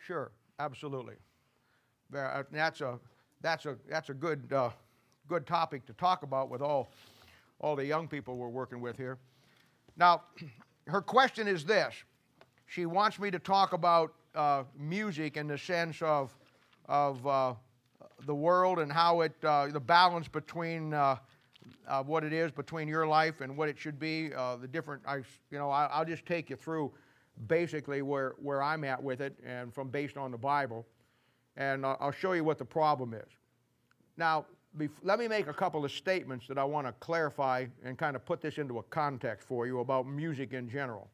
Sure, absolutely. That's a good topic to talk about with all the young people we're working with here. Now, her question is this. She wants me to talk about music in the sense of the world and how the balance between what it is between your life and what it should be. The different, I'll just take you through basically where I'm at with it, and based on the Bible, and I'll show you what the problem is. Now, let me make a couple of statements that I want to clarify and kind of put this into a context for you about music in general.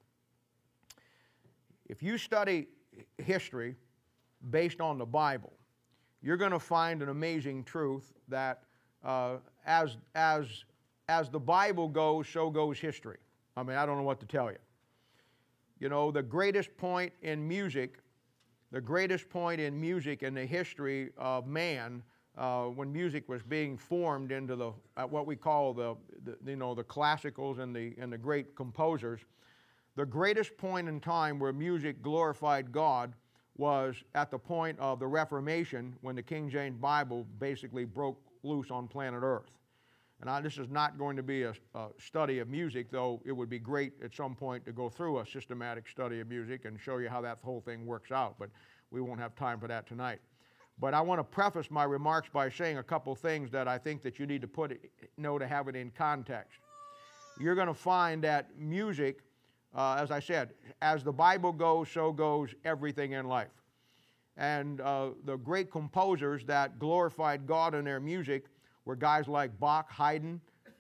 If you study history based on the Bible, you're going to find an amazing truth that as the Bible goes, so goes history. I mean, I don't know what to tell you. You know, the greatest point in music in the history of man, when music was being formed into what we call the classicals and the great composers, the greatest point in time where music glorified God was at the point of the Reformation, when the King James Bible basically broke loose on planet Earth. And this is not going to be a study of music, though it would be great at some point to go through a systematic study of music and show you how that whole thing works out, but we won't have time for that tonight. But I want to preface my remarks by saying a couple things that I think that you need to to have it in context. You're going to find that music, as I said, as the Bible goes, so goes everything in life. And the great composers that glorified God in their music were guys like Bach, Haydn,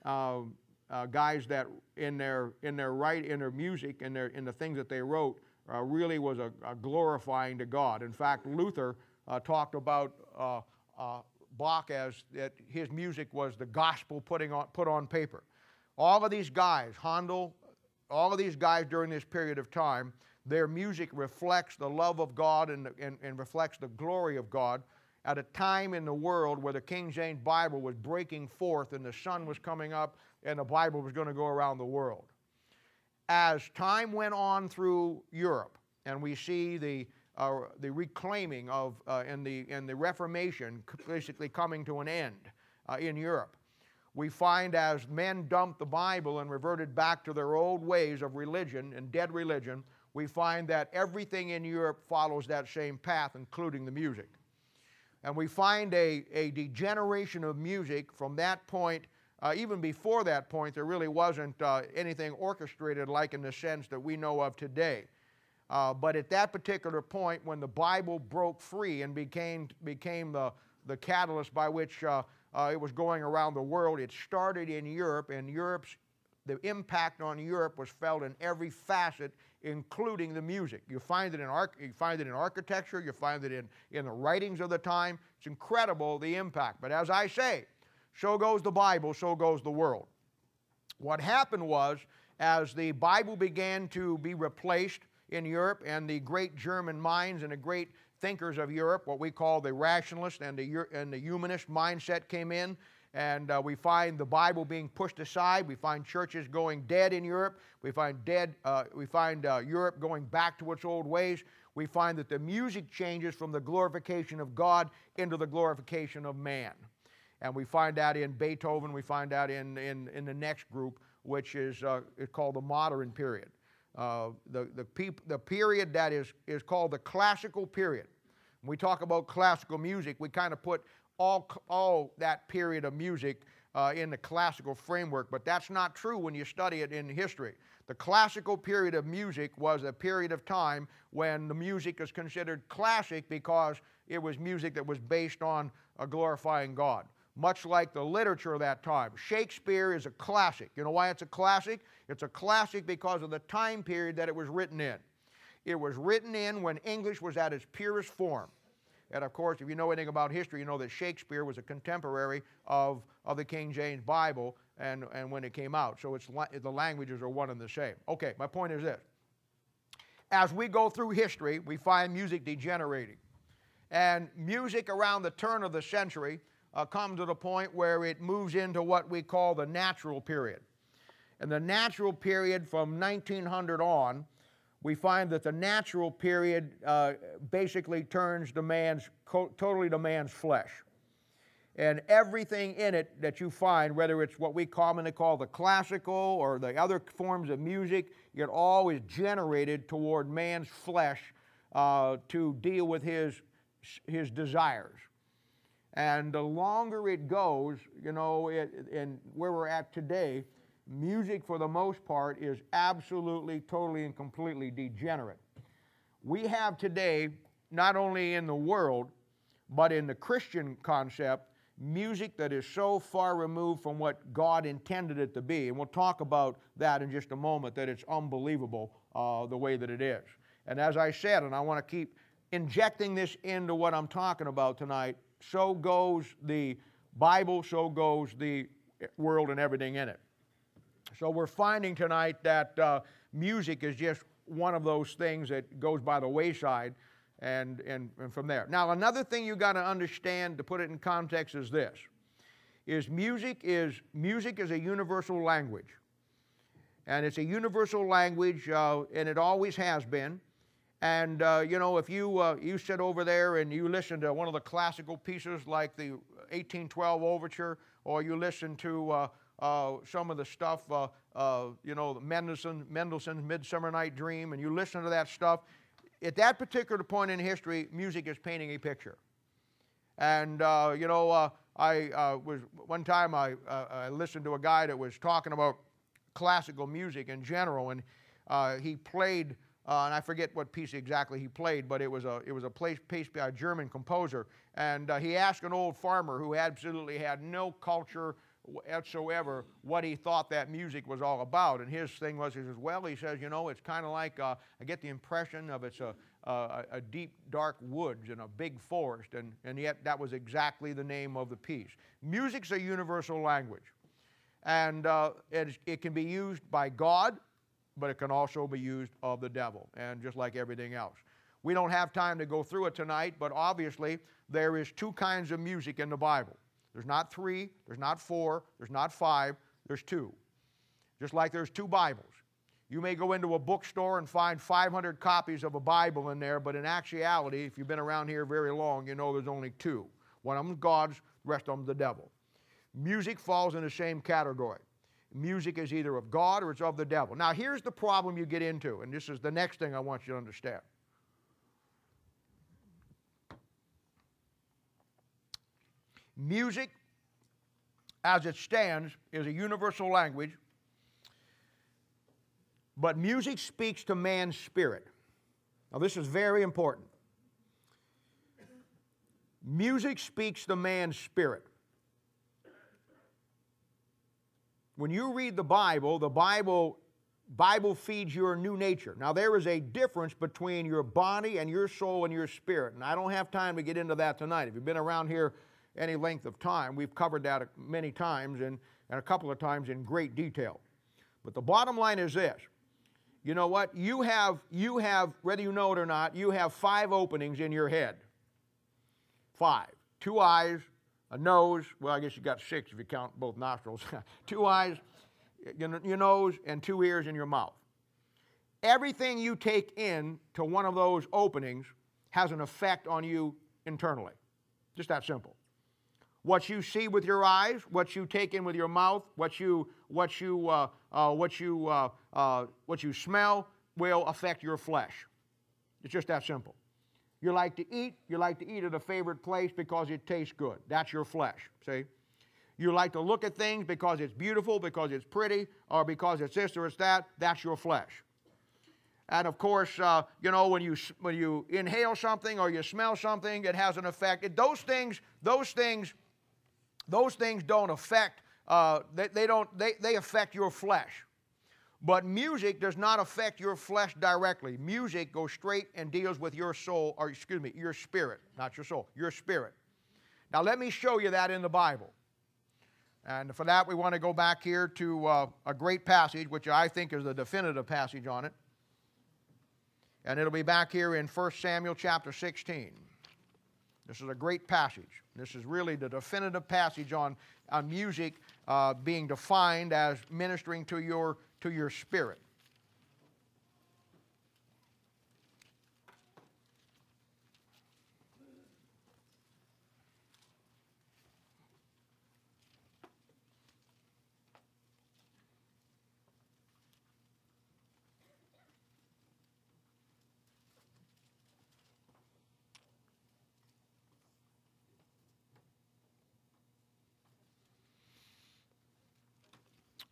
guys that in their music, in the things that they wrote, really was a glorifying to God. In fact, Luther talked about Bach as that his music was the gospel put on paper. All of these guys, Handel, all of these guys during this period of time, their music reflects the love of God and reflects the glory of God at a time in the world where the King James Bible was breaking forth and the sun was coming up and the Bible was going to go around the world. As time went on through Europe, and we see the reclaiming of and the Reformation basically coming to an end in Europe, we find as men dumped the Bible and reverted back to their old ways of religion and dead religion, we find that everything in Europe follows that same path, including the music. And we find a degeneration of music from that point. Even before that point, there really wasn't anything orchestrated like in the sense that we know of today. But at that particular point, when the Bible broke free and became the catalyst by which it was going around the world, it started in Europe, and the impact on Europe was felt in every facet, including the music. You find it in architecture, you find it in the writings of the time. It's incredible, the impact. But as I say, so goes the Bible, so goes the world. What happened was, as the Bible began to be replaced in Europe, and the great German minds and the great thinkers of Europe, what we call the rationalist and the humanist mindset came in, and we find the Bible being pushed aside. We find churches going dead in Europe. We find Europe going back to its old ways. We find that the music changes from the glorification of God into the glorification of man. And we find that in Beethoven. We find that in the next group, which is called the modern period. The period that is called the classical period. When we talk about classical music, we kind of put all that period of music in the classical framework, but that's not true when you study it in history. The classical period of music was a period of time when the music is considered classic because it was music that was based on glorifying God, much like the literature of that time. Shakespeare is a classic. You know why it's a classic? It's a classic because of the time period that it was written in. It was written in when English was at its purest form. And of course, if you know anything about history, you know that Shakespeare was a contemporary of the King James Bible and when it came out. So the languages are one and the same. Okay, my point is this. As we go through history, we find music degenerating. And music around the turn of the century comes to the point where it moves into what we call the natural period. And the natural period from 1900 on we find that the natural period basically turns totally to man's flesh. And everything in it that you find, whether it's what we commonly call the classical or the other forms of music, it all is generated toward man's flesh to deal with his desires. And the longer it goes, you know, and where we're at today, music for the most part is absolutely, totally, and completely degenerate. We have today, not only in the world, but in the Christian concept, music that is so far removed from what God intended it to be. And we'll talk about that in just a moment, that it's unbelievable the way that it is. And as I said, and I want to keep injecting this into what I'm talking about tonight, so goes the Bible, so goes the world and everything in it. So we're finding tonight that music is just one of those things that goes by the wayside, and from there. Now, another thing you got to understand, to put it in context, is this: music is a universal language, and it's a universal language, and it always has been. And you know, if you sit over there and you listen to one of the classical pieces like the 1812 Overture, or you listen to some of the stuff, you know, Mendelssohn's Midsummer Night Dream, and you listen to that stuff, at that particular point in history, music is painting a picture. And you know, one time I listened to a guy that was talking about classical music in general, and he played. And I forget what piece exactly he played, but it was a piece by a German composer. And he asked an old farmer who absolutely had no culture whatsoever what he thought that music was all about. And his thing was, he says, well, he says, you know, it's kind of like, I get the impression of it's a deep, dark woods and a big forest. And yet that was exactly the name of the piece. Music's a universal language. And it can be used by God, but it can also be used of the devil, and just like everything else. We don't have time to go through it tonight, but obviously there is two kinds of music in the Bible. There's not three, there's not four, there's not five, there's two. Just like there's two Bibles. You may go into a bookstore and find 500 copies of a Bible in there, but in actuality, if you've been around here very long, you know there's only two. One of them's God's, the rest of them's the devil. Music falls in the same category. Music is either of God or it's of the devil. Now, here's the problem you get into, and this is the next thing I want you to understand. Music, as it stands, is a universal language, but music speaks to man's spirit. Now, this is very important. Music speaks to man's spirit. When you read the Bible feeds your new nature. Now, there is a difference between your body and your soul and your spirit, and I don't have time to get into that tonight. If you've been around here any length of time, we've covered that many times, and a couple of times in great detail. But the bottom line is this. You know what? You have, whether you know it or not, you have 5 openings in your head. 5. 2 eyes, a nose, well, I guess you got 6 if you count both nostrils. 2 eyes, your nose, and 2 ears in your mouth. Everything you take in to one of those openings has an effect on you internally. Just that simple. What you see with your eyes, what you take in with your mouth, what you smell will affect your flesh. It's just that simple. You like to eat at a favorite place because it tastes good. That's your flesh, see? You like to look at things because it's beautiful, because it's pretty, or because it's this or it's that. That's your flesh. And of course, when you inhale something or you smell something, it has an effect. Those things don't affect. They affect your flesh. But music does not affect your flesh directly. Music goes straight and deals with your soul, or excuse me, your spirit, not your soul, your spirit. Now let me show you that in the Bible. And for that, we want to go back here to a great passage, which I think is the definitive passage on it. And it'll be back here in 1 Samuel chapter 16. This is a great passage. This is really the definitive passage on music being defined as ministering to your spirit.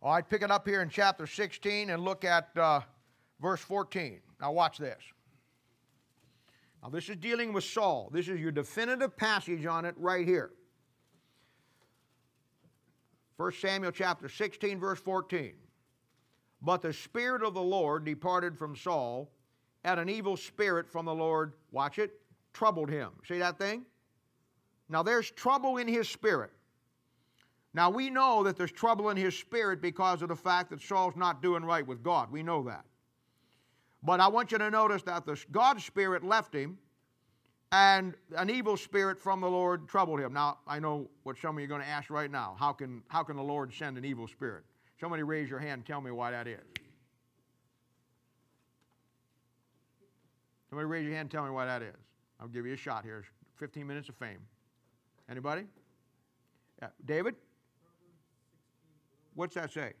All right, pick it up here in chapter 16 and look at verse 14. Now watch this. Now this is dealing with Saul. This is your definitive passage on it right here. 1 Samuel chapter 16, verse 14. But the Spirit of the Lord departed from Saul, and an evil spirit from the Lord, watch it, troubled him. See that thing? Now there's trouble in his spirit. Now we know that there's trouble in his spirit because of the fact that Saul's not doing right with God. We know that. But I want you to notice that God's spirit left him, and an evil spirit from the Lord troubled him. Now, I know what some of you are going to ask right now. How can the Lord send an evil spirit? Somebody raise your hand and tell me why that is. Somebody raise your hand and tell me why that is. I'll give you a shot here. 15 minutes of fame. Anybody? Yeah. David? What's that say?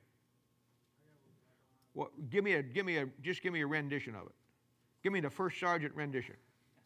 Well, just give me a rendition of it. Give me the first sergeant rendition.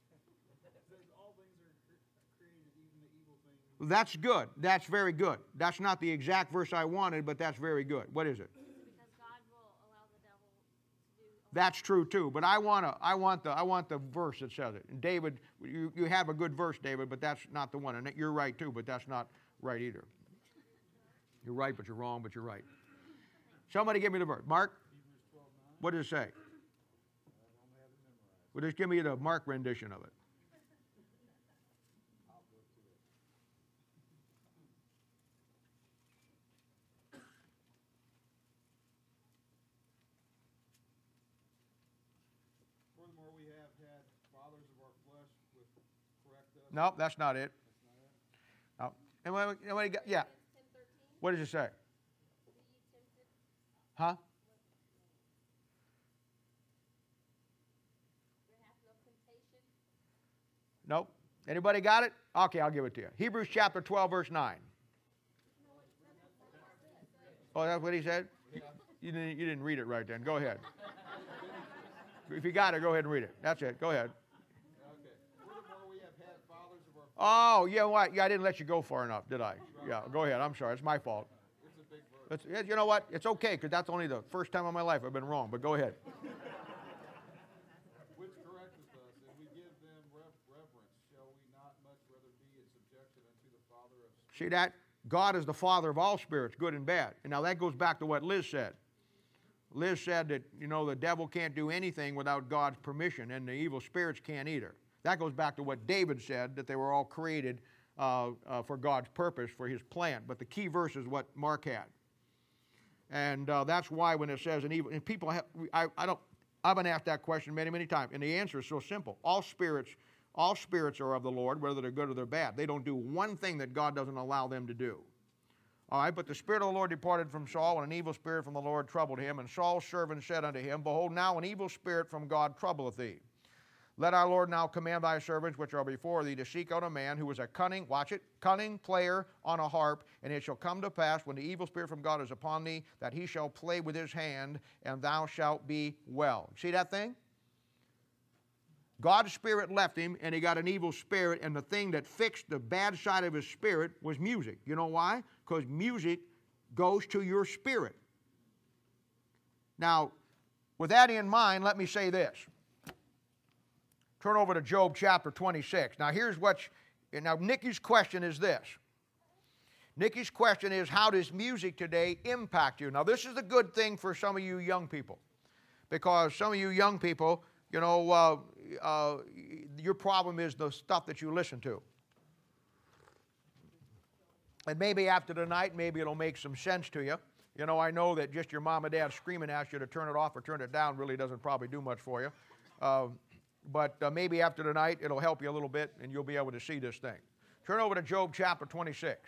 That's good. That's very good. That's not the exact verse I wanted, but that's very good. What is it? Because God will allow the devil to do. That's true too. But I want the verse that says it. And David, you have a good verse, David, but that's not the one. And you're right too, but that's not right either. You're right, but you're wrong, but you're right. Somebody give me the verse. Mark, what does it say? Well, just give me the Mark rendition of it. Furthermore, we have had fathers of our flesh with correct us. No, that's not it. No. Anybody got, yeah. What does it say? Huh? Nope. Anybody got it? Okay, I'll give it to you. Hebrews chapter 12, verse 9. Oh, that's what he said? You didn't read it right then. Go ahead. If you got it, go ahead and read it. That's it. Go ahead. Okay. Furthermore, we have had fathers of our Oh, yeah, what? Yeah, I didn't let you go far enough, did I? Yeah, go ahead. I'm sorry. It's my fault. It's a big verse. You know what? It's okay, because that's only the first time in my life I've been wrong, but go ahead. Which correcteth us, and we give them reverence. Shall we not much rather be in subjection unto the Father of spirits? See that? God is the Father of all spirits, good and bad. And now that goes back to what Liz said. Liz said that, the devil can't do anything without God's permission, and the evil spirits can't either. That goes back to what David said, that they were all created for God's purpose, for his plan. But the key verse is what Mark had. And that's why when it says an evil, and people have, I've been asked that question many, many times, and the answer is so simple. All spirits are of the Lord, whether they're good or they're bad. They don't do one thing that God doesn't allow them to do. All right, but the Spirit of the Lord departed from Saul, and an evil spirit from the Lord troubled him. And Saul's servant said unto him, Behold, now an evil spirit from God troubleth thee. Let our Lord now command thy servants which are before thee to seek out a man who is a cunning, watch it, cunning player on a harp, and it shall come to pass when the evil spirit from God is upon thee, that he shall play with his hand, and thou shalt be well. See that thing? God's spirit left him, and he got an evil spirit, and the thing that fixed the bad side of his spirit was music. You know why? Because music goes to your spirit. Now, with that in mind, let me say this. Turn over to Job chapter 26. Now, now Nikki's question is this. Nikki's question is, how does music today impact you? Now, this is a good thing for some of you young people, because some of you young people, your problem is the stuff that you listen to. And maybe after tonight, maybe it'll make some sense to you. I know that just your mom and dad screaming at you to turn it off or turn it down really doesn't probably do much for you. But maybe after tonight, it'll help you a little bit, and you'll be able to see this thing. Turn over to Job chapter 26.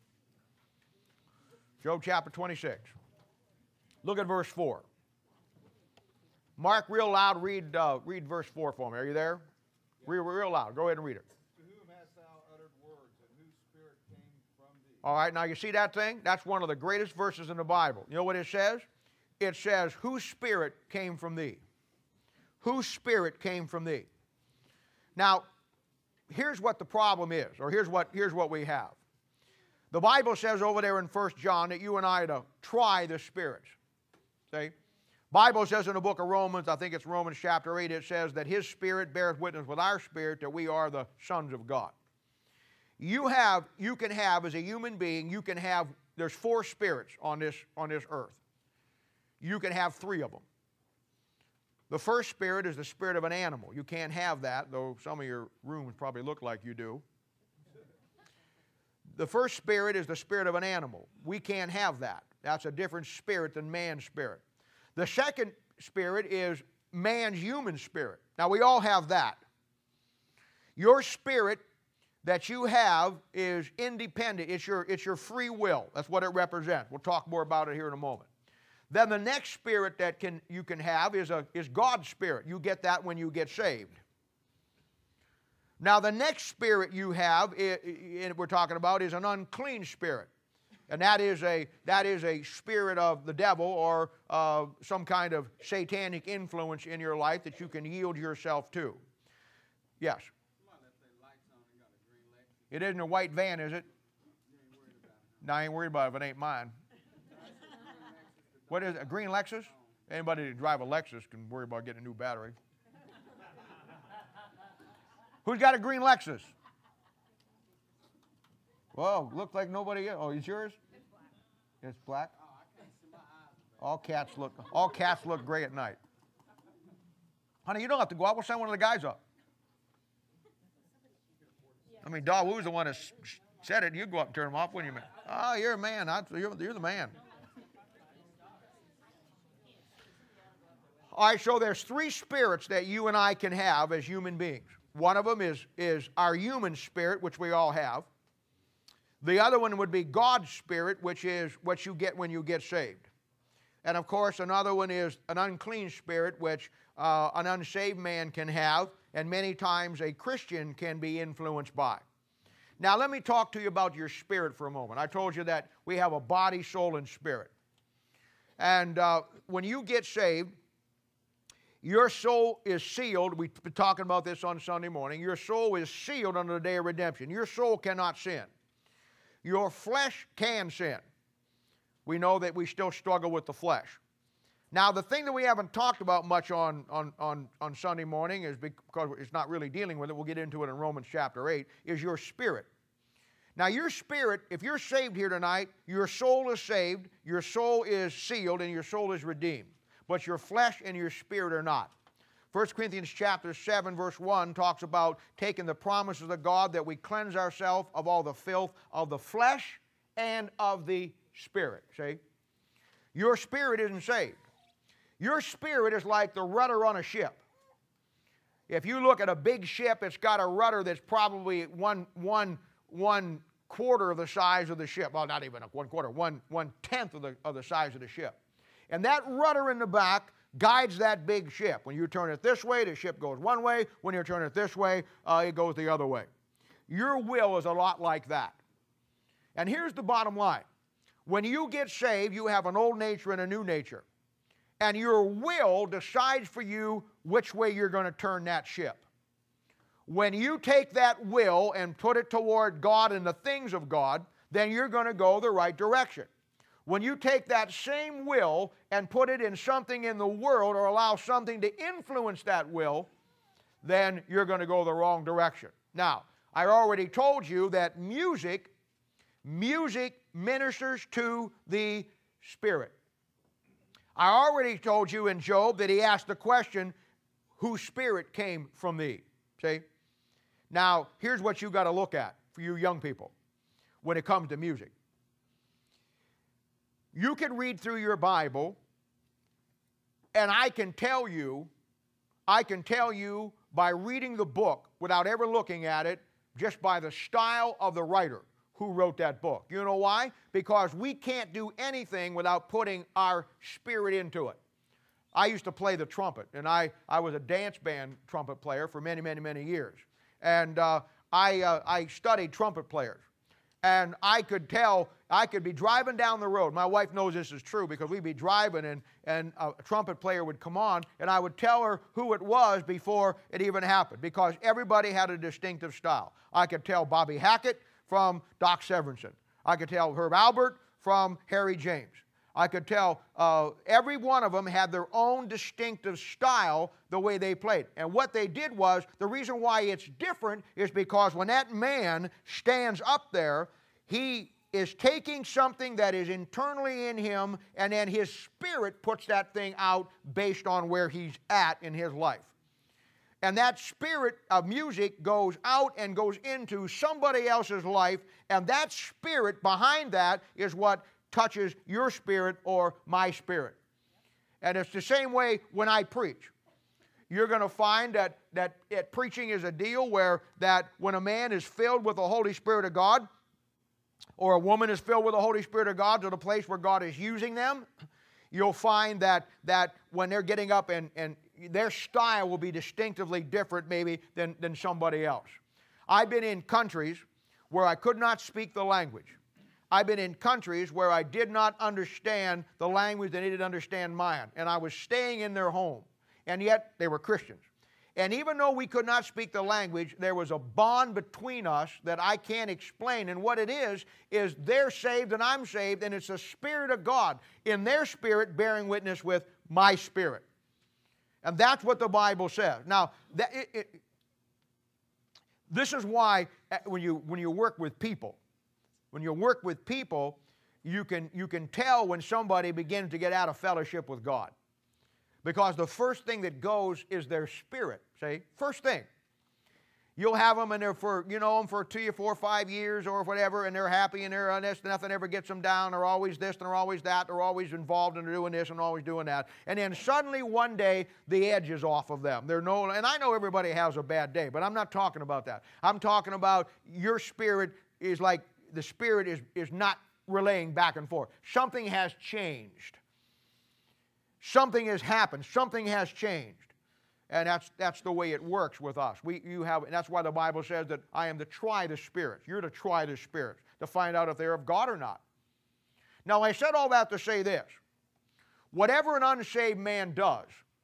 Job chapter 26. Look at verse 4. Mark, real loud, read verse 4 for me. Are you there? Yeah. Real loud. Go ahead and read it. To whom hast thou uttered words, and whose spirit came from thee? All right, now you see that thing? That's one of the greatest verses in the Bible. You know what it says? It says, whose spirit came from thee? Whose spirit came from thee? Now, here's what the problem is, or here's what we have. The Bible says over there in 1 John that you and I are to try the spirits. See? Bible says in the book of Romans, I think it's Romans chapter 8, it says that His Spirit beareth witness with our spirit that we are the sons of God. You can have, as a human being, there's 4 spirits on this earth. You can have 3 of them. The first spirit is the spirit of an animal. You can't have that, though some of your rooms probably look like you do. The first spirit is the spirit of an animal. We can't have that. That's a different spirit than man's spirit. The second spirit is man's human spirit. Now, we all have that. Your spirit that you have is independent. It's your free will. That's what it represents. We'll talk more about it here in a moment. Then the next spirit that you can have is God's spirit. You get that when you get saved. Now, the next spirit you have, we're talking about, is an unclean spirit. And that is a spirit of the devil or some kind of satanic influence in your life that you can yield yourself to. Yes? It isn't a white van, is it? No, I ain't worried about it if it ain't mine. What is it, a green Lexus? Anybody that drive a Lexus can worry about getting a new battery. Who's got a green Lexus? Whoa, looks like nobody else. Oh, it's yours? It's black. It's black? Oh, I can't see my eyes. All cats look gray at night. Honey, you don't have to go out. We'll send one of the guys up. I mean, Daw Woo's the one that said it. You go up and turn them off, wouldn't you, man? Oh, you're a man. You're the man. All right, so there's 3 spirits that you and I can have as human beings. One of them is our human spirit, which we all have. The other one would be God's spirit, which is what you get when you get saved. And of course, another one is an unclean spirit, which an unsaved man can have, and many times a Christian can be influenced by. Now, let me talk to you about your spirit for a moment. I told you that we have a body, soul, and spirit. And when you get saved, your soul is sealed. We've been talking about this on Sunday morning. Your soul is sealed under the day of redemption. Your soul cannot sin. Your flesh can sin. We know that we still struggle with the flesh. Now, the thing that we haven't talked about much on Sunday morning is because it's not really dealing with it, we'll get into it in Romans chapter 8, is your spirit. Now, your spirit, if you're saved here tonight, your soul is saved, your soul is sealed, and your soul is redeemed. But your flesh and your spirit are not. 1 Corinthians chapter 7, verse 1 talks about taking the promises of God that we cleanse ourselves of all the filth of the flesh and of the spirit. See? Your spirit isn't saved. Your spirit is like the rudder on a ship. If you look at a big ship, it's got a rudder that's probably one quarter of the size of the ship. Well, not even 1/4, 1/10 of the size of the ship. And that rudder in the back guides that big ship. When you turn it this way, the ship goes one way. When you turn it this way, it goes the other way. Your will is a lot like that. And here's the bottom line. When you get saved, you have an old nature and a new nature. And your will decides for you which way you're going to turn that ship. When you take that will and put it toward God and the things of God, then you're going to go the right direction. When you take that same will and put it in something in the world or allow something to influence that will, then you're going to go the wrong direction. Now, I already told you that music ministers to the spirit. I already told you in Job that he asked the question, whose spirit came from thee? See? Now, here's what you got to look at for you young people when it comes to music. You can read through your Bible, and I can tell you by reading the book without ever looking at it, just by the style of the writer who wrote that book. You know why? Because we can't do anything without putting our spirit into it. I used to play the trumpet, and I was a dance band trumpet player for many, many, many years. And I studied trumpet players. And I could be driving down the road. My wife knows this is true because we'd be driving and a trumpet player would come on and I would tell her who it was before it even happened because everybody had a distinctive style. I could tell Bobby Hackett from Doc Severinsen. I could tell Herb Albert from Harry James. I could tell every one of them had their own distinctive style the way they played. And what they did was, the reason why it's different is because when that man stands up there, he is taking something that is internally in him, and then his spirit puts that thing out based on where he's at in his life. And that spirit of music goes out and goes into somebody else's life, and that spirit behind that is what touches your spirit or my spirit. And it's the same way when I preach. You're going to find that preaching is a deal where that when a man is filled with the Holy Spirit of God, or a woman is filled with the Holy Spirit of God to the place where God is using them, you'll find that when they're getting up and their style will be distinctively different maybe than somebody else. I've been in countries where I could not speak the language. I've been in countries where I did not understand the language, they didn't understand mine. And I was staying in their home. And yet they were Christians. And even though we could not speak the language, there was a bond between us that I can't explain. And what it is they're saved and I'm saved, and it's the Spirit of God in their spirit bearing witness with my spirit. And that's what the Bible says. Now, this is why when you work with people, you can tell when somebody begins to get out of fellowship with God. Because the first thing that goes is their spirit. See? First thing. You'll have them and they're for 2, 4, 5 years or whatever, and they're happy and they're on this, nothing ever gets them down. They're always this and they're always that. They're always involved and they're doing this and always doing that. And then suddenly one day the edge is off of them. And I know everybody has a bad day, but I'm not talking about that. I'm talking about your spirit is like the spirit is not relaying back and forth. Something has changed. Something has happened. Something has changed. And that's the way it works with us. That's why the Bible says that I am to try the spirits. You're to try the spirits to find out if they're of God or not. Now, I said all that to say this. Whatever an unsaved man does,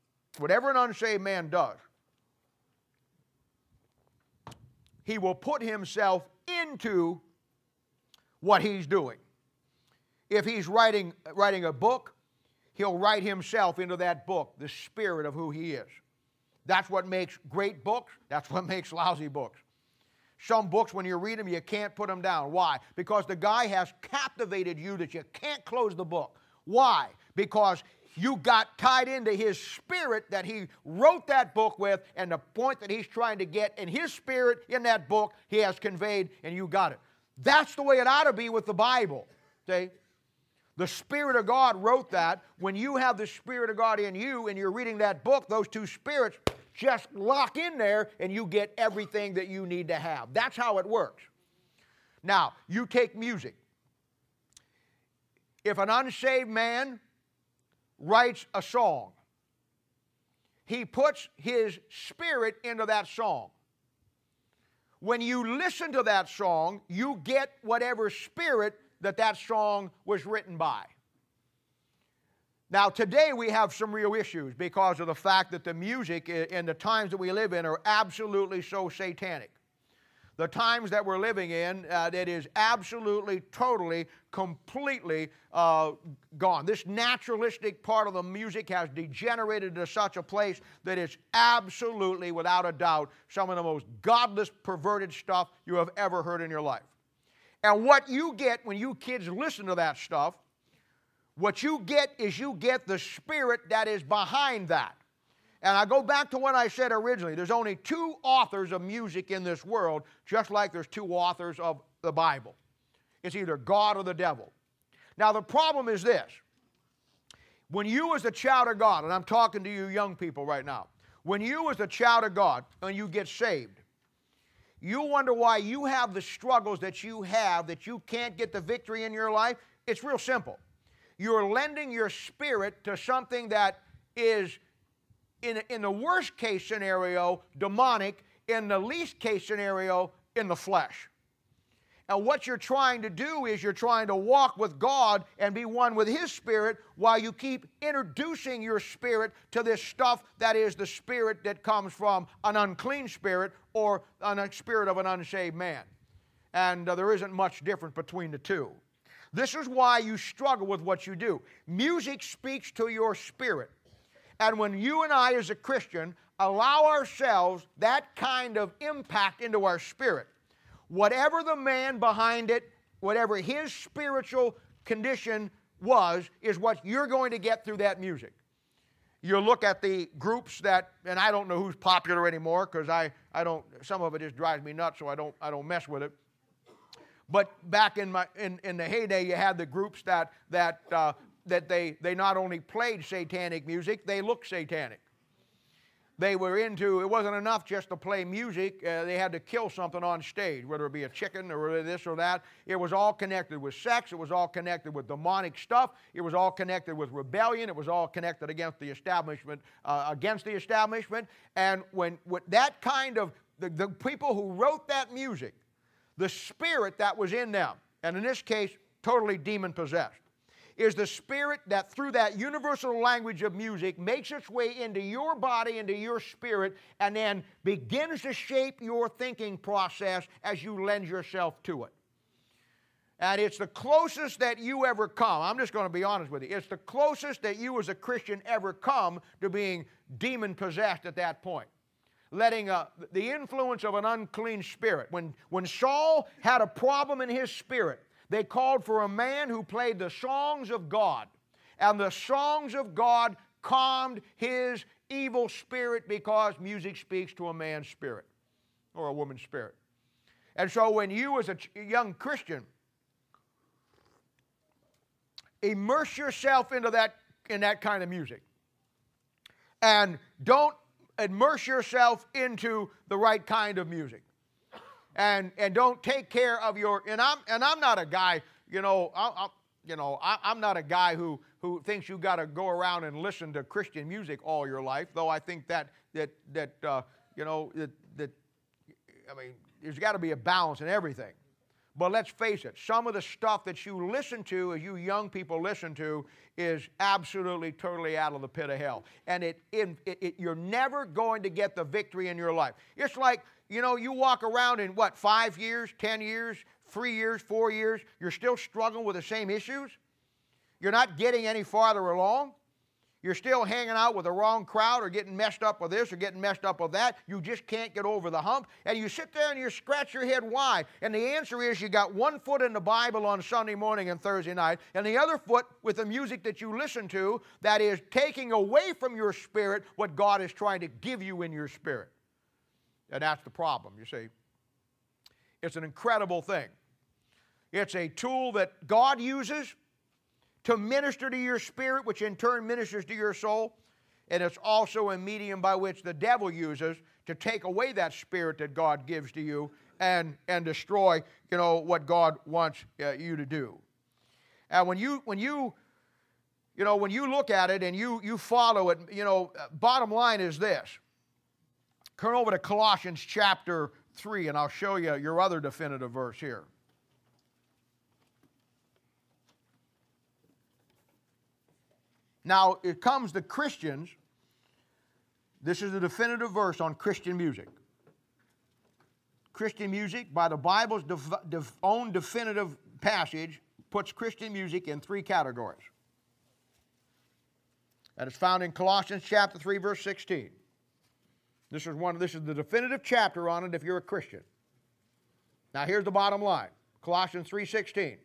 he will put himself into what he's doing. If he's writing a book, he'll write himself into that book, the spirit of who he is. That's what makes great books. That's what makes lousy books. Some books, when you read them, you can't put them down. Why? Because the guy has captivated you that you can't close the book. Why? Because you got tied into his spirit that he wrote that book with, and the point that he's trying to get in his spirit in that book, he has conveyed, and you got it. That's the way it ought to be with the Bible. See? The Spirit of God wrote that. When you have the Spirit of God in you and you're reading that book, those two spirits just lock in there and you get everything that you need to have. That's how it works. Now, you take music. If an unsaved man writes a song, he puts his spirit into that song. When you listen to that song, you get whatever spirit that song was written by. Now, today we have some real issues because of the fact that the music in the times that we live in are absolutely so satanic. The times that we're living in, that is absolutely, totally, completely gone. This naturalistic part of the music has degenerated to such a place that it's absolutely, without a doubt, some of the most godless, perverted stuff you have ever heard in your life. And what you get when you kids listen to that stuff, what you get is you get the spirit that is behind that. And I go back to what I said originally. There's only 2 authors of music in this world, just like there's 2 authors of the Bible. It's either God or the devil. Now, the problem is this. When you as a child of God, and I'm talking to you young people right now, when you as a child of God and you get saved, you wonder why you have the struggles that you have, that you can't get the victory in your life. It's real simple. You're lending your spirit to something that is, in the worst case scenario, demonic, in the least case scenario, in the flesh. And what you're trying to do is you're trying to walk with God and be one with His Spirit while you keep introducing your spirit to this stuff that is the spirit that comes from an unclean spirit or a spirit of an unsaved man. and there isn't much difference between the two. This is why you struggle with what you do. Music speaks to your spirit. And when you and I as a Christian allow ourselves that kind of impact into our spirit, whatever the man behind it, whatever his spiritual condition was, is what you're going to get through that music. You look at the groups that, and I don't know who's popular anymore because I don't, some of it just drives me nuts, so I don't mess with it. But back in the heyday, you had the groups that they not only played satanic music, they looked satanic. They were into, it wasn't enough just to play music, they had to kill something on stage, whether it be a chicken or this or that. It was all connected with sex, it was all connected with demonic stuff, it was all connected with rebellion, it was all connected against the establishment, and when that kind of, the people who wrote that music, the spirit that was in them, and in this case, totally demon-possessed, is the spirit that through that universal language of music makes its way into your body, into your spirit, and then begins to shape your thinking process as you lend yourself to it. And it's the closest that you ever come. I'm just going to be honest with you. It's the closest that you as a Christian ever come to being demon-possessed at that point. Letting the influence of an unclean spirit. When Saul had a problem in his spirit, they called for a man who played the songs of God. And the songs of God calmed his evil spirit because music speaks to a man's spirit or a woman's spirit. And so when you as a young Christian immerse yourself into in that kind of music and don't immerse yourself into the right kind of music. And don't take care of your, and I'm not a guy, I'm not a guy who thinks you got to go around and listen to Christian music all your life. Though I think that there's got to be a balance in everything. But let's face it, some of the stuff that you listen to, as you young people listen to, is absolutely, totally out of the pit of hell. And you're never going to get the victory in your life. It's like, you walk around in 5 years, 10 years, 3 years, 4 years, you're still struggling with the same issues. You're not getting any farther along. You're still hanging out with the wrong crowd or getting messed up with this or getting messed up with that. You just can't get over the hump. And you sit there and you scratch your head, why? And the answer is you got one foot in the Bible on Sunday morning and Thursday night, and the other foot with the music that you listen to that is taking away from your spirit what God is trying to give you in your spirit. And that's the problem, you see. It's an incredible thing. It's a tool that God uses to minister to your spirit, which in turn ministers to your soul. And it's also a medium by which the devil uses to take away that spirit that God gives to you and destroy, what God wants you to do. And when you look at it and you follow it, bottom line is this. Turn over to Colossians chapter 3, and I'll show you your other definitive verse here. Now, it comes to Christians. This is the definitive verse on Christian music. Christian music, by the Bible's own definitive passage, puts Christian music in 3 categories. That is found in Colossians chapter 3, verse 16. This is the definitive chapter on it if you're a Christian. Now, here's the bottom line. Colossians 3:16.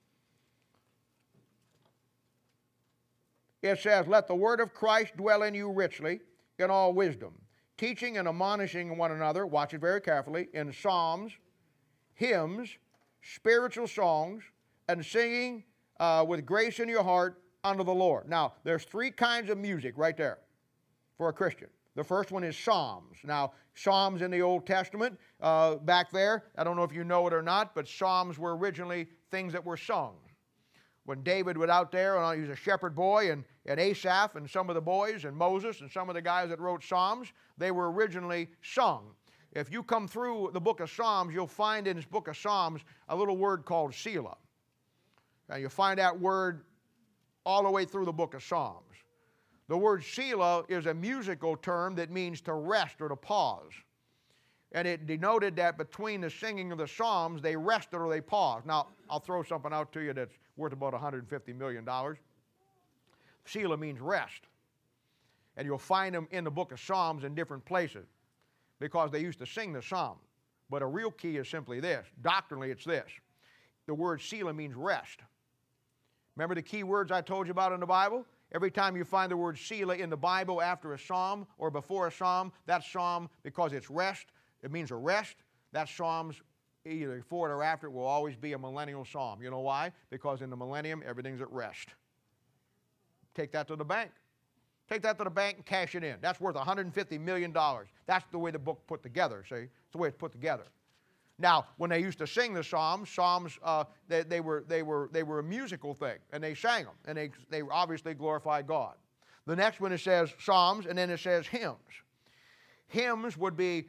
It says, "Let the word of Christ dwell in you richly in all wisdom, teaching and admonishing one another," watch it very carefully, "in psalms, hymns, spiritual songs, and singing with grace in your heart unto the Lord." Now, there's 3 kinds of music right there for a Christian. The first one is psalms. Now, psalms in the Old Testament, back there, I don't know if you know it or not, but psalms were originally things that were sung. When David was out there, and he was a shepherd boy, and Asaph and some of the boys, and Moses and some of the guys that wrote psalms, they were originally sung. If you come through the book of Psalms, you'll find in this book of Psalms a little word called Selah. And you'll find that word all the way through the book of Psalms. The word Selah is a musical term that means to rest or to pause. And it denoted that between the singing of the psalms, they rested or they paused. Now, I'll throw something out to you that's worth about $150 million. Selah means rest. And you'll find them in the book of Psalms in different places because they used to sing the psalm. But a real key is simply this. Doctrinally, it's this. The word Selah means rest. Remember the key words I told you about in the Bible? Every time you find the word Selah in the Bible after a psalm or before a psalm, that psalm, because it's rest, it means a rest. That psalm's either before it or after it will always be a millennial psalm. You know why? Because in the millennium, everything's at rest. Take that to the bank. Take that to the bank and cash it in. That's worth $150 million. That's the way the book put together, see? It's the way it's put together. Now, when they used to sing the Psalms, they were a musical thing, and they sang them, and they obviously glorified God. The next one, it says Psalms, and then it says hymns. Hymns would be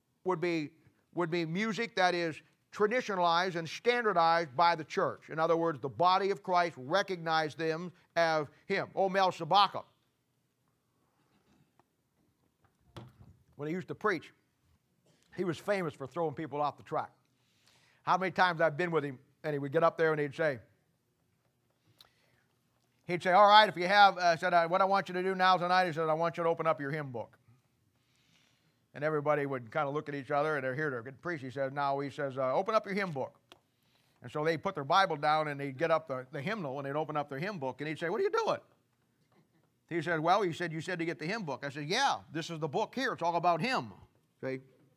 music that is traditionalized and standardized by the church. In other words, the body of Christ recognized them as him. Mel Sabaka, when he used to preach, he was famous for throwing people off the track. How many times I've been with him, and he would get up there and he'd say, all right, if you have, what I want you to do now tonight, he said, I want you to open up your hymn book. And everybody would kind of look at each other, and they're here to preach. He says, open up your hymn book. And so they'd put their Bible down, and they'd get up the hymnal, and they'd open up their hymn book, and he'd say, what are you doing? He said, you said to get the hymn book. I said, yeah, this is the book here. It's all about him. See?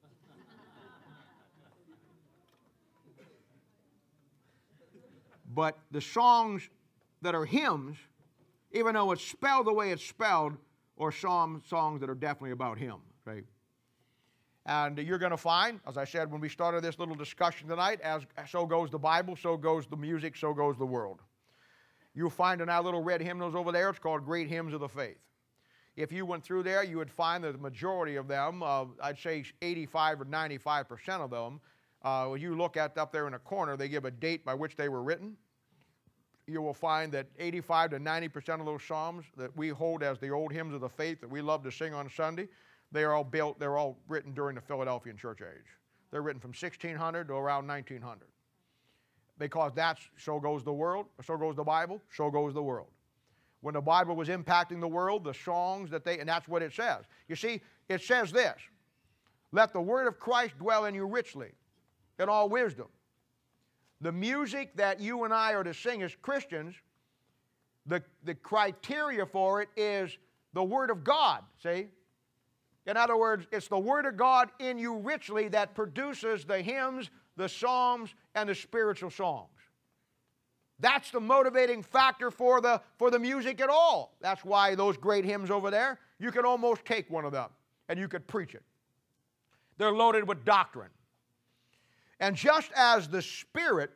But the songs that are hymns, even though it's spelled the way it's spelled, are songs that are definitely about him. Right? And you're going to find, as I said when we started this little discussion tonight, so goes the Bible, so goes the music, so goes the world. You'll find in our little red hymnals over there, it's called Great Hymns of the Faith. If you went through there, you would find that the majority of them, I'd say 85 or 95% of them, when you look at up there in the corner, they give a date by which they were written. You will find that 85 to 90% of those psalms that we hold as the old hymns of the faith that we love to sing on Sunday, they're all written during the Philadelphian church age. They're written from 1600 to around 1900. Because so goes the world, so goes the Bible, so goes the world. When the Bible was impacting the world, the songs and that's what it says. You see, it says this, let the word of Christ dwell in you richly, in all wisdom. The music that you and I are to sing as Christians, the criteria for it is the Word of God, see? In other words, it's the Word of God in you richly that produces the hymns, the psalms, and the spiritual songs. That's the motivating factor for the music at all. That's why those great hymns over there, you could almost take one of them and you could preach it. They're loaded with doctrine. And just as the spirit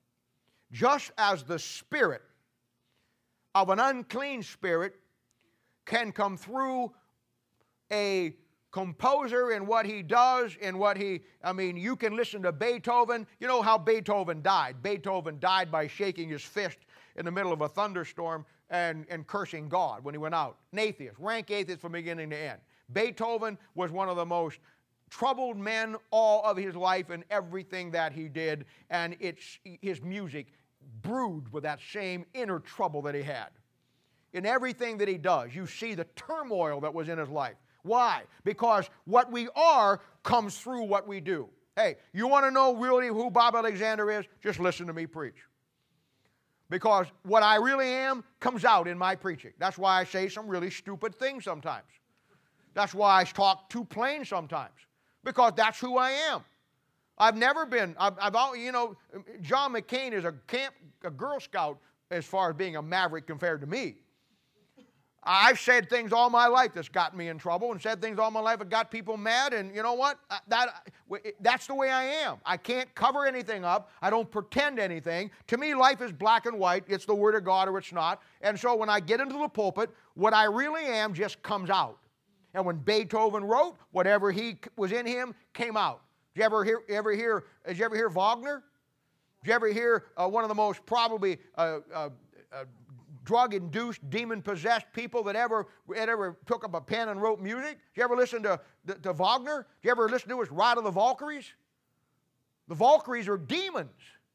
of an unclean spirit can come through a composer in what he does, you can listen to Beethoven. You know how Beethoven died. Beethoven died by shaking his fist in the middle of a thunderstorm and cursing God when he went out. An atheist, rank atheist from beginning to end. Beethoven was one of the most troubled men all of his life and everything that he did, and his music brewed with that same inner trouble that he had. In everything that he does, you see the turmoil that was in his life. Why? Because what we are comes through what we do. Hey, you want to know really who Bob Alexander is? Just listen to me preach. Because what I really am comes out in my preaching. That's why I say some really stupid things sometimes. That's why I talk too plain sometimes. Because that's who I am. I've never been, John McCain is a Girl Scout as far as being a maverick compared to me. I've said things all my life that's gotten me in trouble and said things all my life that got people mad, and you know what? That's the way I am. I can't cover anything up. I don't pretend anything. To me, life is black and white. It's the Word of God or it's not. And so when I get into the pulpit, what I really am just comes out. And when Beethoven wrote, whatever he was in him came out. Did you ever hear Wagner? Did you ever hear one of the most probably drug-induced, demon-possessed people that ever took up a pen and wrote music? Did you ever listen to Wagner? Did you ever listen to his Ride of the Valkyries? The Valkyries are demons.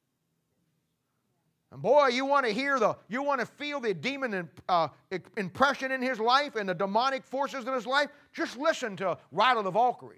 And boy, you want to feel the demon impression in his life and the demonic forces in his life? Just listen to Ride of the Valkyries.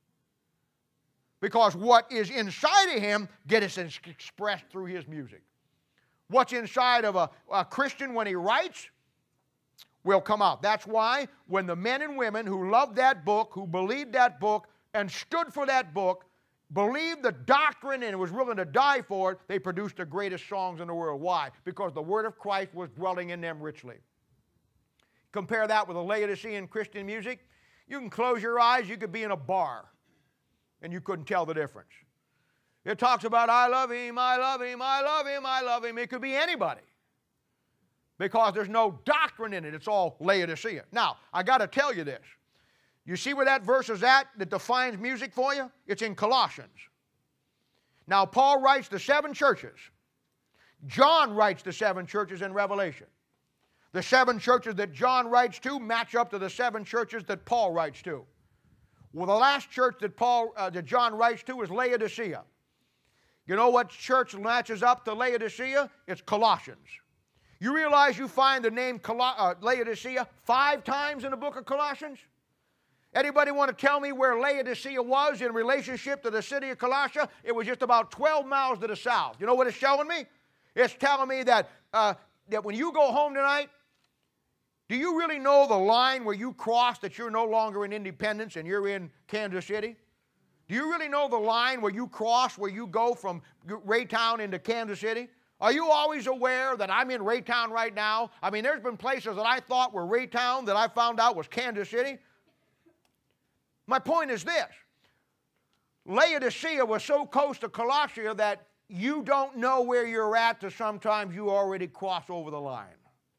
Because what is inside of him gets expressed through his music. What's inside of a Christian when he writes will come out. That's why when the men and women who loved that book, who believed that book, and stood for that book, believed the doctrine and was willing to die for it, they produced the greatest songs in the world. Why? Because the word of Christ was dwelling in them richly. Compare that with the Laodicean Christian music. You can close your eyes, you could be in a bar, and you couldn't tell the difference. It talks about, I love him, I love him, I love him, I love him. It could be anybody. Because there's no doctrine in it. It's all Laodicea. Now, I got to tell you this. You see where that verse is at that defines music for you? It's in Colossians. Now, Paul writes to 7 churches. John writes to 7 churches in Revelation. The 7 churches that John writes to match up to the 7 churches that Paul writes to. Well, the last church that John writes to is Laodicea. You know what church matches up to Laodicea? It's Colossians. You realize you find the name Laodicea 5 times in the book of Colossians? Anybody want to tell me where Laodicea was in relationship to the city of Colossia? It was just about 12 miles to the south. You know what it's showing me? It's telling me that when you go home tonight, do you really know the line where you cross that you're no longer in Independence and you're in Kansas City? Do you really know the line where you cross, where you go from Raytown into Kansas City? Are you always aware that I'm in Raytown right now? I mean, there's been places that I thought were Raytown that I found out was Kansas City. My point is this. Laodicea was so close to Colossia that you don't know where you're at till sometimes you already cross over the line.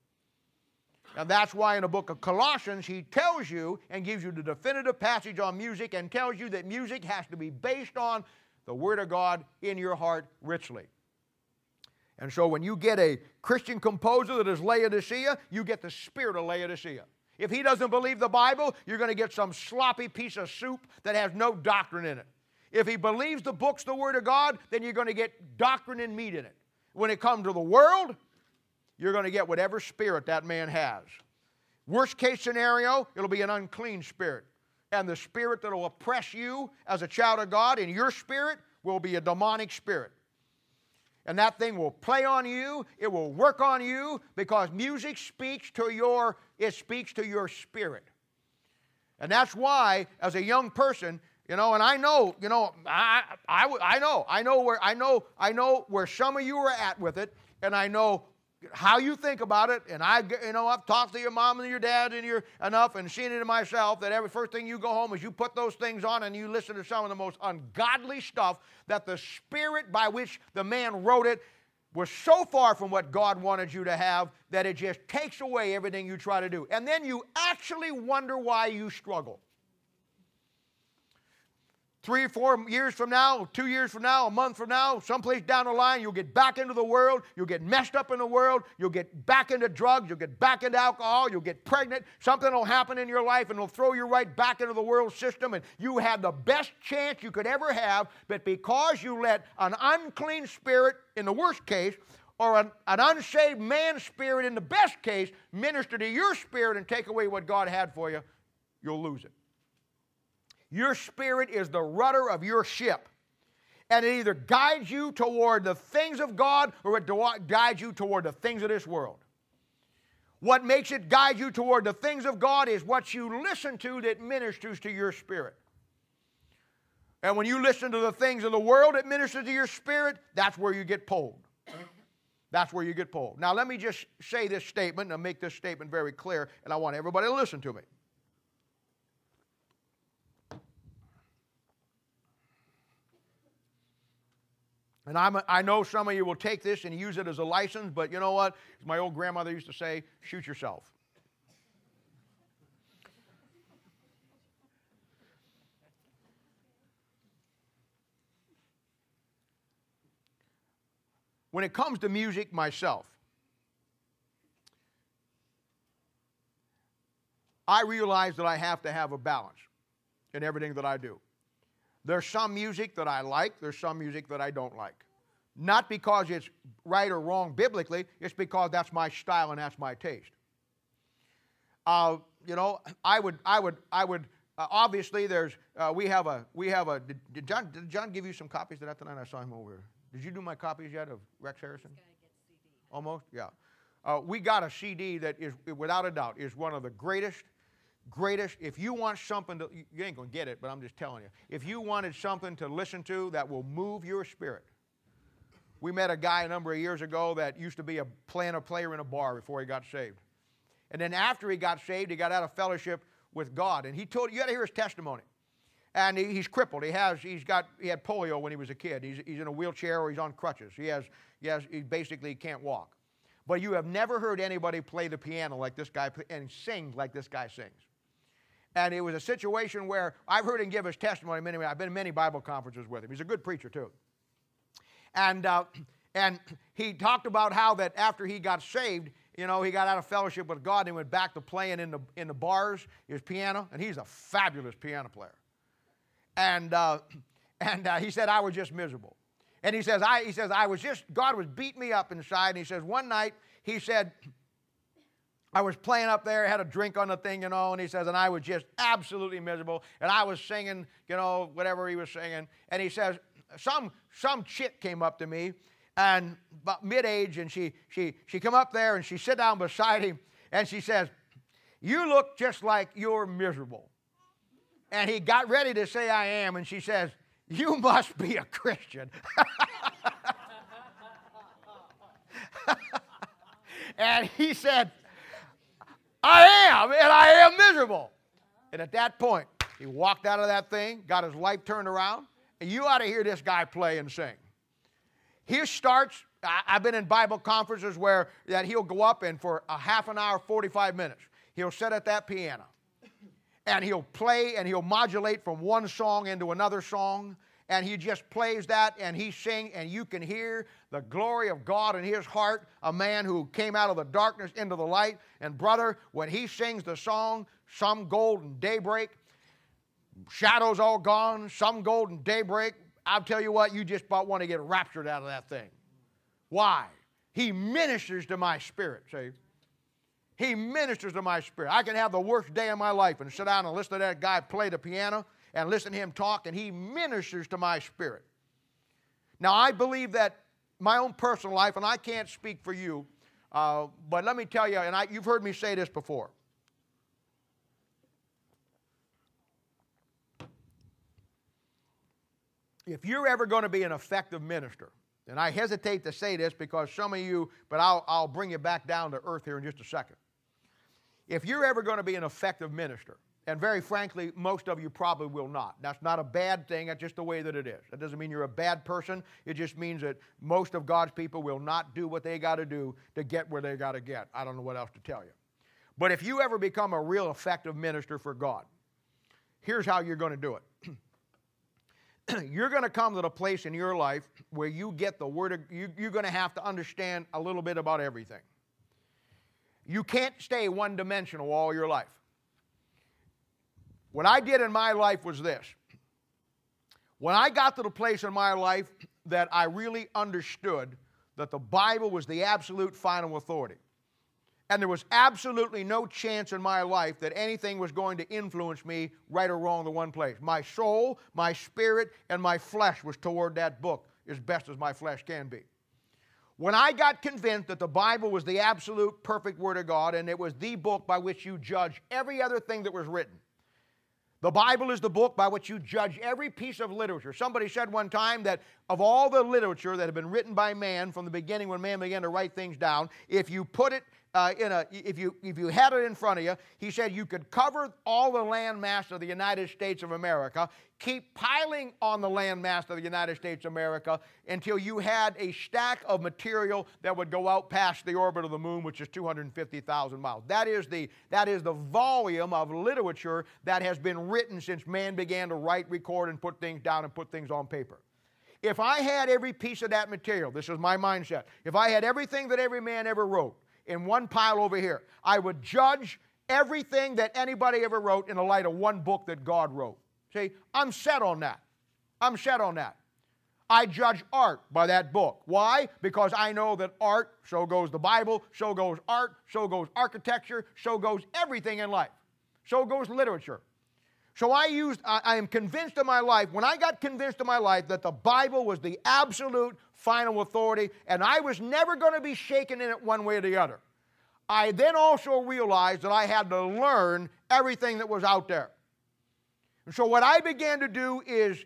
And that's why in the book of Colossians, he tells you and gives you the definitive passage on music and tells you that music has to be based on the Word of God in your heart richly. And so when you get a Christian composer that is Laodicea, you get the spirit of Laodicea. If he doesn't believe the Bible, you're going to get some sloppy piece of soup that has no doctrine in it. If he believes the book's the Word of God, then you're going to get doctrine and meat in it. When it comes to the world, you're going to get whatever spirit that man has. Worst case scenario, it'll be an unclean spirit. And the spirit that will oppress you as a child of God in your spirit will be a demonic spirit. And that thing will play on you, it will work on you, because music speaks to your spirit. And that's why, as a young person, and I know, I know where some of you are at with it, and I know how you think about it, and I've talked to your mom and your dad and seen it in myself that every first thing you go home is you put those things on and you listen to some of the most ungodly stuff that the spirit by which the man wrote it was so far from what God wanted you to have that it just takes away everything you try to do. And then you actually wonder why you struggle. 3 or 4 years from now, 2 years from now, a month from now, someplace down the line, you'll get back into the world, you'll get messed up in the world, you'll get back into drugs, you'll get back into alcohol, you'll get pregnant, something will happen in your life and it'll throw you right back into the world system, and you had the best chance you could ever have, but because you let an unclean spirit, in the worst case, or an unsaved man's spirit, in the best case, minister to your spirit and take away what God had for you, you'll lose it. Your spirit is the rudder of your ship. And it either guides you toward the things of God or it guides you toward the things of this world. What makes it guide you toward the things of God is what you listen to that ministers to your spirit. And when you listen to the things of the world that minister to your spirit, that's where you get pulled. That's where you get pulled. Now let me just say this statement and make this statement very clear, and I want everybody to listen to me. And I know some of you will take this and use it as a license, but you know what? As my old grandmother used to say, shoot yourself. When it comes to music myself, I realize that I have to have a balance in everything that I do. There's some music that I like. There's some music that I don't like. Not because it's right or wrong biblically. It's because that's my style and that's my taste. You know, I would. Obviously, we have a. Did John give you some copies of that tonight? I saw him over here. Did you do my copies yet of Rex Harrison? Almost, yeah. We got a CD that is, without a doubt, is one of the greatest. If you want something to, you ain't gonna get it, but I'm just telling you. If you wanted something to listen to that will move your spirit. We met a guy a number of years ago that used to be a player in a bar before he got saved. And then after he got saved, he got out of fellowship with God. And he told, you got to hear his testimony. And he's crippled. He had polio when he was a kid. He's in a wheelchair or he's on crutches. He basically can't walk. But you have never heard anybody play the piano like this guy and sing like this guy sings. And it was a situation where I've heard him give his testimony many. I've been in many Bible conferences with him. He's a good preacher too. And he talked about how that after he got saved, you know, he got out of fellowship with God and went back to playing in the bars, his piano, and he's a fabulous piano player. And he said, I was just miserable. And he says, God was beating me up inside. And he says, one night, he said, I was playing up there, had a drink on the thing, you know, and he says, and I was just absolutely miserable. And I was singing, you know, whatever he was singing. And he says, some chick came up to me, and about mid-age, and she come up there, and she sit down beside him, and she says, you look just like you're miserable. And he got ready to say, I am, and she says, you must be a Christian. And he said, I am, and I am miserable. And at that point, he walked out of that thing, got his life turned around, and you ought to hear this guy play and sing. He starts, I've been in Bible conferences where that he'll go up and for a half an hour, 45 minutes, he'll sit at that piano. And he'll play and he'll modulate from one song into another song. And he just plays that and he sings, and you can hear the glory of God in his heart, a man who came out of the darkness into the light. And brother, when he sings the song, Some Golden Daybreak, shadows all gone, some golden daybreak, I'll tell you what, you just about want to get raptured out of that thing. Why? He ministers to my spirit, see? He ministers to my spirit. I can have the worst day of my life and sit down and listen to that guy play the piano and listen to him talk, and he ministers to my spirit. Now, I believe that my own personal life, and I can't speak for you, but let me tell you, and you've heard me say this before. If you're ever going to be an effective minister, and I hesitate to say this because some of you, but I'll bring you back down to earth here in just a second. If you're ever going to be an effective minister, and very frankly, most of you probably will not. That's not a bad thing. That's just the way that it is. That doesn't mean you're a bad person. It just means that most of God's people will not do what they got to do to get where they got to get. I don't know what else to tell you. But if you ever become a real effective minister for God, here's how you're going to do it. You're going to come to the place in your life where you get the word of, you're going to have to understand a little bit about everything. You can't stay one-dimensional all your life. What I did in my life was this. When I got to the place in my life that I really understood that the Bible was the absolute final authority, and there was absolutely no chance in my life that anything was going to influence me right or wrong in the one place. My soul, my spirit, and my flesh was toward that book as best as my flesh can be. When I got convinced that the Bible was the absolute perfect Word of God and it was the book by which you judge every other thing that was written, the Bible is the book by which you judge every piece of literature. Somebody said one time that of all the literature that had been written by man from the beginning when man began to write things down, if you put it if you had it in front of you, he said you could cover all the landmass of the United States of America, keep piling on the landmass of the United States of America until you had a stack of material that would go out past the orbit of the moon, which is 250,000 miles. That is the volume of literature that has been written since man began to write, record, and put things down and put things on paper. If I had every piece of that material, this is my mindset, if I had everything that every man ever wrote in one pile over here, I would judge everything that anybody ever wrote in the light of one book that God wrote. See, I'm set on that. I'm set on that. I judge art by that book. Why? Because I know that art, so goes the Bible, so goes art, so goes architecture, so goes everything in life. So goes literature. So I am convinced in my life, when I got convinced in my life that the Bible was the absolute final authority, and I was never going to be shaken in it one way or the other, I then also realized that I had to learn everything that was out there. And so what I began to do is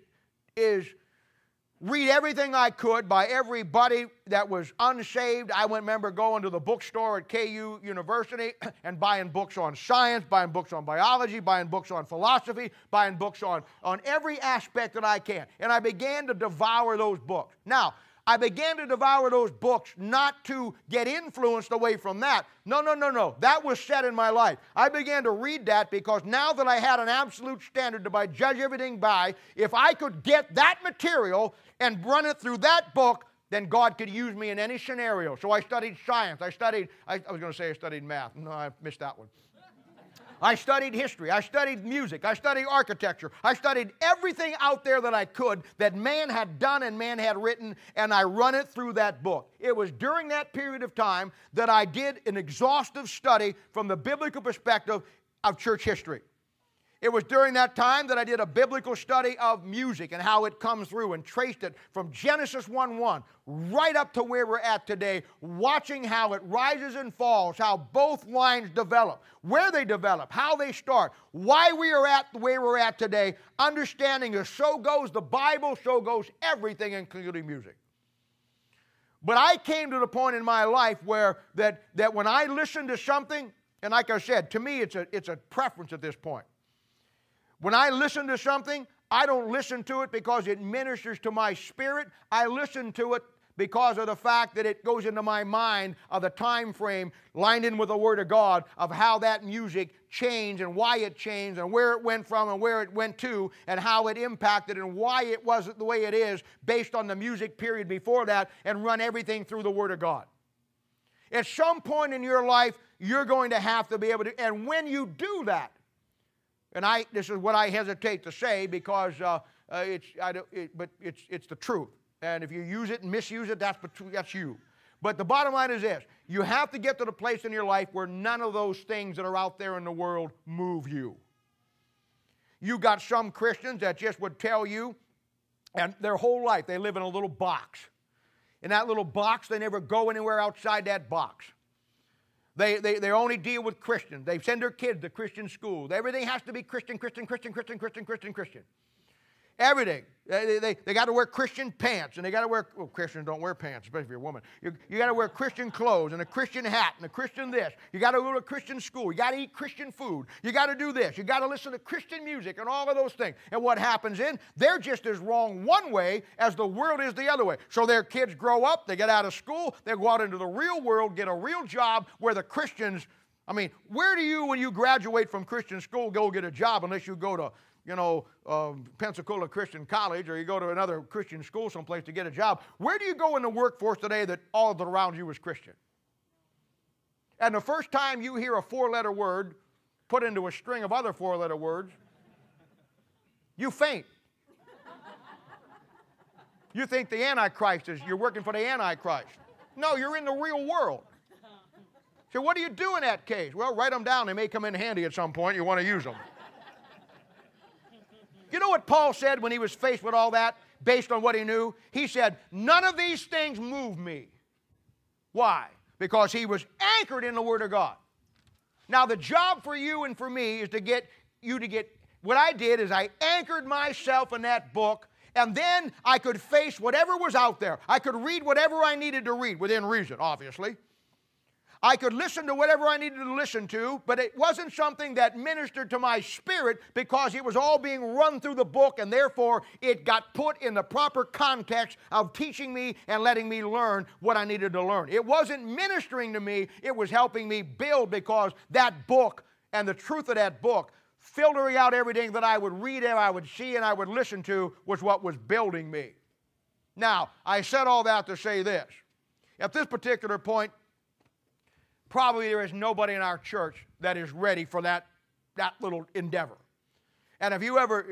read everything I could by everybody that was unsaved. I remember going to the bookstore at KU University and buying books on science, buying books on biology, buying books on philosophy, buying books on every aspect that I can. And I began to devour those books. Now, I began to devour those books not to get influenced away from that. No. That was set in my life. I began to read that because now that I had an absolute standard to judge everything by, if I could get that material and run it through that book, then God could use me in any scenario. So I studied science. I was going to say I studied math. No, I missed that one. I studied history. I studied music. I studied architecture. I studied everything out there that I could that man had done and man had written, and I run it through that book. It was during that period of time that I did an exhaustive study from the biblical perspective of church history. It was during that time that I did a biblical study of music and how it comes through and traced it from Genesis 1:1 right up to where we're at today, watching how it rises and falls, how both lines develop, where they develop, how they start, why we are at the way we're at today, understanding that so goes the Bible, so goes everything, including music. But I came to the point in my life where that when I listen to something, and like I said, to me it's a preference at this point. When I listen to something, I don't listen to it because it ministers to my spirit. I listen to it because of the fact that it goes into my mind of the time frame lined in with the Word of God of how that music changed and why it changed and where it went from and where it went to and how it impacted and why it wasn't the way it is based on the music period before that, and run everything through the Word of God. At some point in your life, you're going to have to be able to, and when you do that, and this is what I hesitate to say because it's the truth. And if you use it and misuse it, that's you. But the bottom line is this. You have to get to the place in your life where none of those things that are out there in the world move you. You got some Christians that just would tell you, and their whole life they live in a little box. In that little box, they never go anywhere outside that box. They only deal with Christians. They send their kids to Christian schools. Everything has to be Christian. Everything. They got to wear Christian pants, and they got to wear, well, Christians don't wear pants, especially if you're a woman. You got to wear Christian clothes and a Christian hat and a Christian this. You got to go to a Christian school. You got to eat Christian food. You got to do this. You got to listen to Christian music and all of those things. And what happens they're just as wrong one way as the world is the other way. So their kids grow up, they get out of school, they go out into the real world, get a real job where the Christians, where do you, when you graduate from Christian school, go get a job unless you go to Pensacola Christian College, or you go to another Christian school someplace to get a job? Where do you go in the workforce today that all of it around you is Christian? And the first time you hear a four-letter word put into a string of other four-letter words, you faint. You think the Antichrist you're working for the Antichrist. No, you're in the real world. So what do you do in that case? Well, write them down. They may come in handy at some point. You want to use them. You know what Paul said when he was faced with all that, based on what he knew? He said, none of these things move me. Why? Because he was anchored in the Word of God. Now, the job for you and for me is to get you to get, what I did is I anchored myself in that book, and then I could face whatever was out there. I could read whatever I needed to read, within reason, obviously. I could listen to whatever I needed to listen to, but it wasn't something that ministered to my spirit because it was all being run through the book, and therefore it got put in the proper context of teaching me and letting me learn what I needed to learn. It wasn't ministering to me, it was helping me build, because that book and the truth of that book, filtering out everything that I would read and I would see and I would listen to, was what was building me. Now, I said all that to say this. At this particular point, probably there is nobody in our church that is ready for that little endeavor. And if you ever,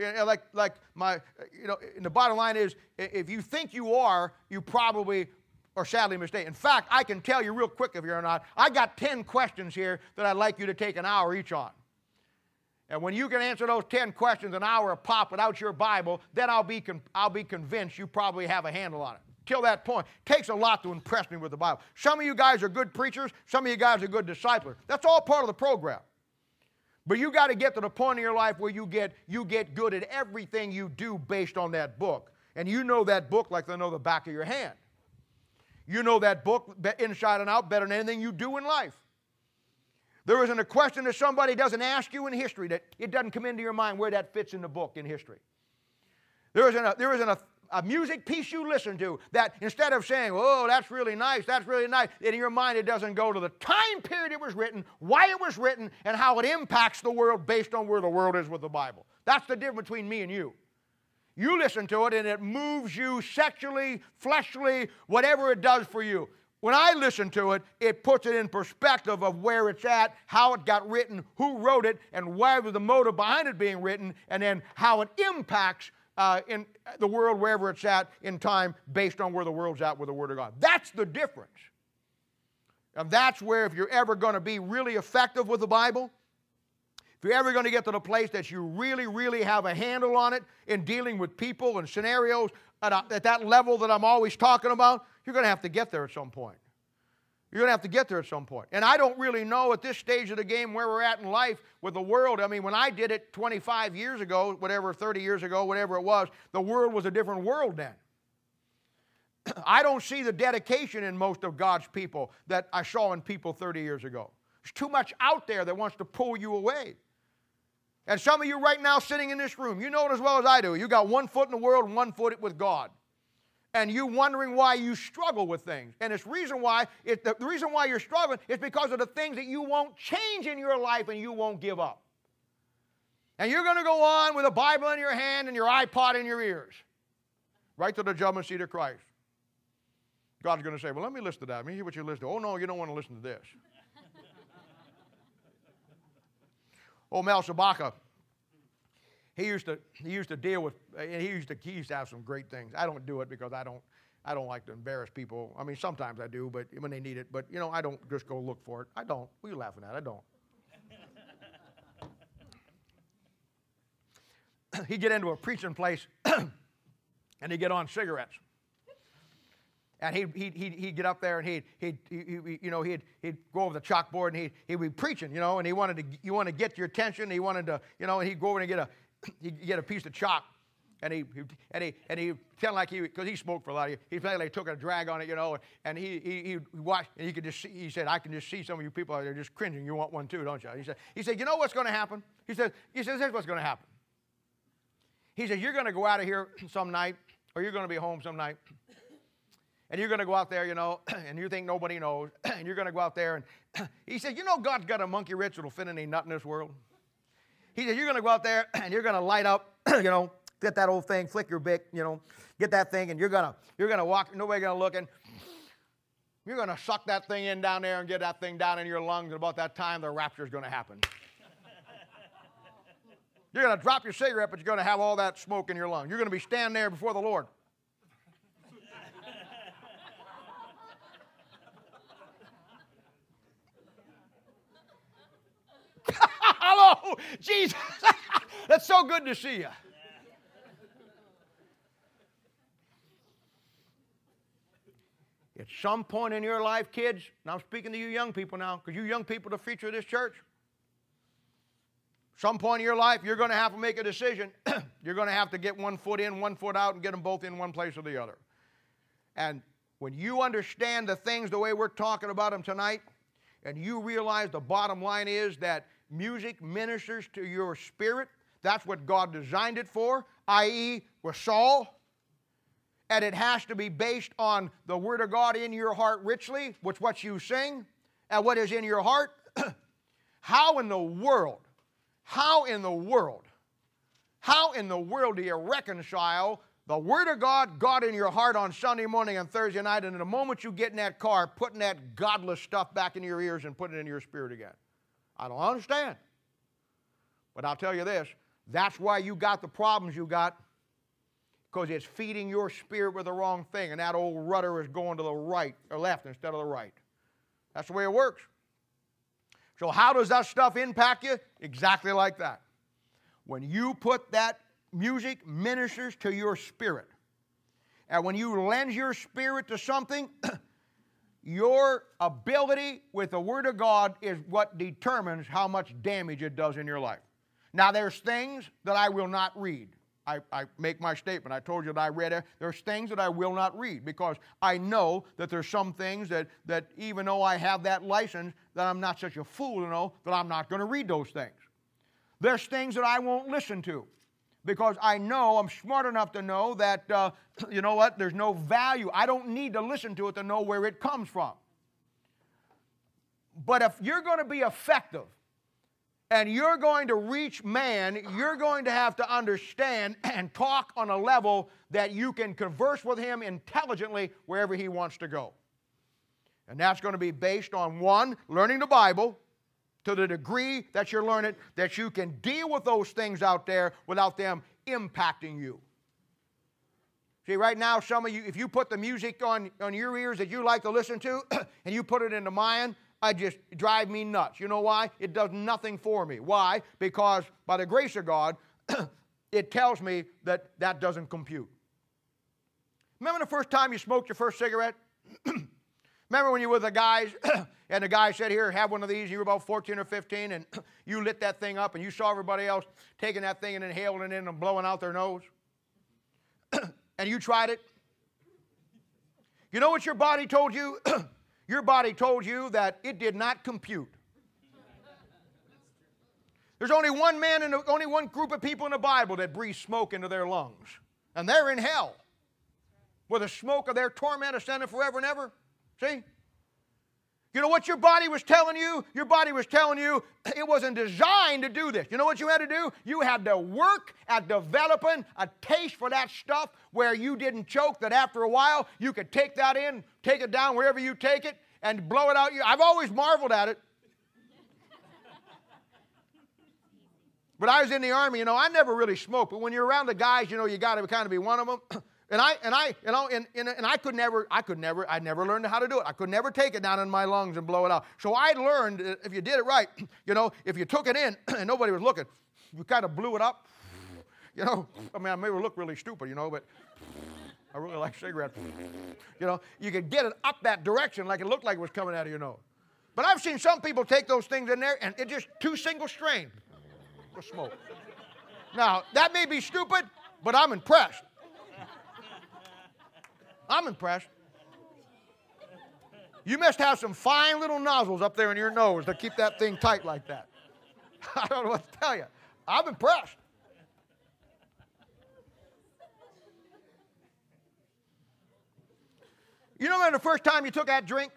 the bottom line is, if you think you are, you probably are sadly mistaken. In fact, I can tell you real quick if you're not, I got 10 questions here that I'd like you to take an hour each on. And when you can answer those 10 questions an hour a pop without your Bible, then I'll be convinced you probably have a handle on it. Till that point, it takes a lot to impress me with the Bible. Some of you guys are good preachers. Some of you guys are good disciplers. That's all part of the program. But you got to get to the point in your life where you get good at everything you do based on that book. And you know that book like they know the back of your hand. You know that book inside and out better than anything you do in life. There isn't a question that somebody doesn't ask you in history that it doesn't come into your mind where that fits in the book in history. There isn't a music piece you listen to that instead of saying, oh, that's really nice, in your mind it doesn't go to the time period it was written, why it was written, and how it impacts the world based on where the world is with the Bible. That's the difference between me and you. You listen to it and it moves you sexually, fleshly, whatever it does for you. When I listen to it, it puts it in perspective of where it's at, how it got written, who wrote it, and why was the motive behind it being written, and then how it impacts in the world wherever it's at in time based on where the world's at with the Word of God. That's the difference. And that's where if you're ever going to be really effective with the Bible, if you're ever going to get to the place that you really, really have a handle on it in dealing with people and scenarios at that level that I'm always talking about, you're going to have to get there at some point. You're going to have to get there at some point. And I don't really know at this stage of the game where we're at in life with the world. I mean, when I did it 25 years ago, 30 years ago, whatever it was, the world was a different world then. I don't see the dedication in most of God's people that I saw in people 30 years ago. There's too much out there that wants to pull you away. And some of you right now sitting in this room, you know it as well as I do. You got one foot in the world and one foot with God. And you wondering why you struggle with things. And the reason why you're struggling is because of the things that you won't change in your life and you won't give up. And you're going to go on with a Bible in your hand and your iPod in your ears. Right to the judgment seat of Christ. God's going to say, well, let me listen to that. Let me hear what you listen to. Oh, no, you don't want to listen to this. Oh, Mel Sabaka. He used to deal with, he used to have some great things. I don't do it because I don't like to embarrass people. I mean, sometimes I do, but when they need it. But, I don't just go look for it. I don't. What are you laughing at? I don't. He'd get into a preaching place, and he'd get on cigarettes. And he'd get up there, and he'd go over the chalkboard, and he'd be preaching, and he wanted to get your attention. He wanted to, and he'd go over and get a piece of chalk, and he felt like because he smoked for a lot. He felt like he took a drag on it, and he watched, and he could just see. He said, "I can just see some of you people out there just cringing. You want one too, don't you?" He said, "You know what's going to happen?" He says, "Here's what's going to happen." He said, "You're going to go out of here some night, or you're going to be home some night." And you're going to go out there, and you think nobody knows, and you're going to go out there, and he said, God's got a monkey wrench that'll fit any nut in this world. He said, you're going to go out there, and you're going to light up, get that old thing, flick your bic, get that thing, and you're going to walk, nobody's going to look, and you're going to suck that thing in down there and get that thing down in your lungs, and about that time, the rapture's going to happen. You're going to drop your cigarette, but you're going to have all that smoke in your lungs. You're going to be standing there before the Lord. Hello, Jesus. That's so good to see you. At some point in your life, kids, and I'm speaking to you young people now, because you young people are the future of this church. Some point in your life, you're going to have to make a decision. You're going to have to get one foot in, one foot out, and get them both in one place or the other. And when you understand the things the way we're talking about them tonight, and you realize the bottom line is that music ministers to your spirit. That's what God designed it for, i.e. with Saul. And it has to be based on the Word of God in your heart richly, with what you sing, and what is in your heart. How in the world do you reconcile The Word of God got in your heart on Sunday morning and Thursday night, and the moment you get in that car, putting that godless stuff back in your ears and putting it in your spirit again. I don't understand. But I'll tell you this, that's why you got the problems you got, because it's feeding your spirit with the wrong thing, and that old rudder is going to the right or left instead of the right. That's the way it works. So how does that stuff impact you? Exactly like that. When you put that music ministers to your spirit, and when you lend your spirit to something, your ability with the Word of God is what determines how much damage it does in your life. Now, there's things that I will not read. I make my statement. I told you that I read it. There's things that I will not read because I know that there's some things that even though I have that license, that I'm not such a fool to know that I'm not going to read those things. There's things that I won't listen to because I know, I'm smart enough to know that, you know what, there's no value. I don't need to listen to it to know where it comes from. But if you're going to be effective, and you're going to reach man, you're going to have to understand and talk on a level that you can converse with him intelligently wherever he wants to go. And that's going to be based on, one, learning the Bible to the degree that you're learning, that you can deal with those things out there without them impacting you. See, right now, some of you, if you put the music on your ears that you like to listen to, and you put it into mine, it just drives me nuts. You know why? It does nothing for me. Why? Because by the grace of God, it tells me that that doesn't compute. Remember the first time you smoked your first cigarette? Remember when you were with the guys, and the guy said, here, have one of these, and you were about 14 or 15, and you lit that thing up, and you saw everybody else taking that thing and inhaling it in and blowing out their nose? And you tried it? You know what your body told you? Your body told you that it did not compute. There's only one man and only one group of people in the Bible that breathe smoke into their lungs. And they're in hell, where the smoke of their torment ascended forever and ever. See? You know what your body was telling you? Your body was telling you it wasn't designed to do this. You know what you had to do? You had to work at developing a taste for that stuff where you didn't choke, that after a while you could take that in, take it down wherever you take it, and blow it out. I've always marveled at it. But I was in the Army, I never really smoked. But when you're around the guys, you got to kind of be one of them. And I never learned how to do it. I could never take it down in my lungs and blow it out. So I learned if you did it right, if you took it in and nobody was looking, you kind of blew it up. I may look really stupid, but I really like cigarettes. You could get it up that direction like it looked like it was coming out of your nose. But I've seen some people take those things in there and it's just two single strain of smoke. Now, that may be stupid, but I'm impressed. I'm impressed. You must have some fine little nozzles up there in your nose to keep that thing tight like that. I don't know what to tell you. I'm impressed. You remember the first time you took that drink?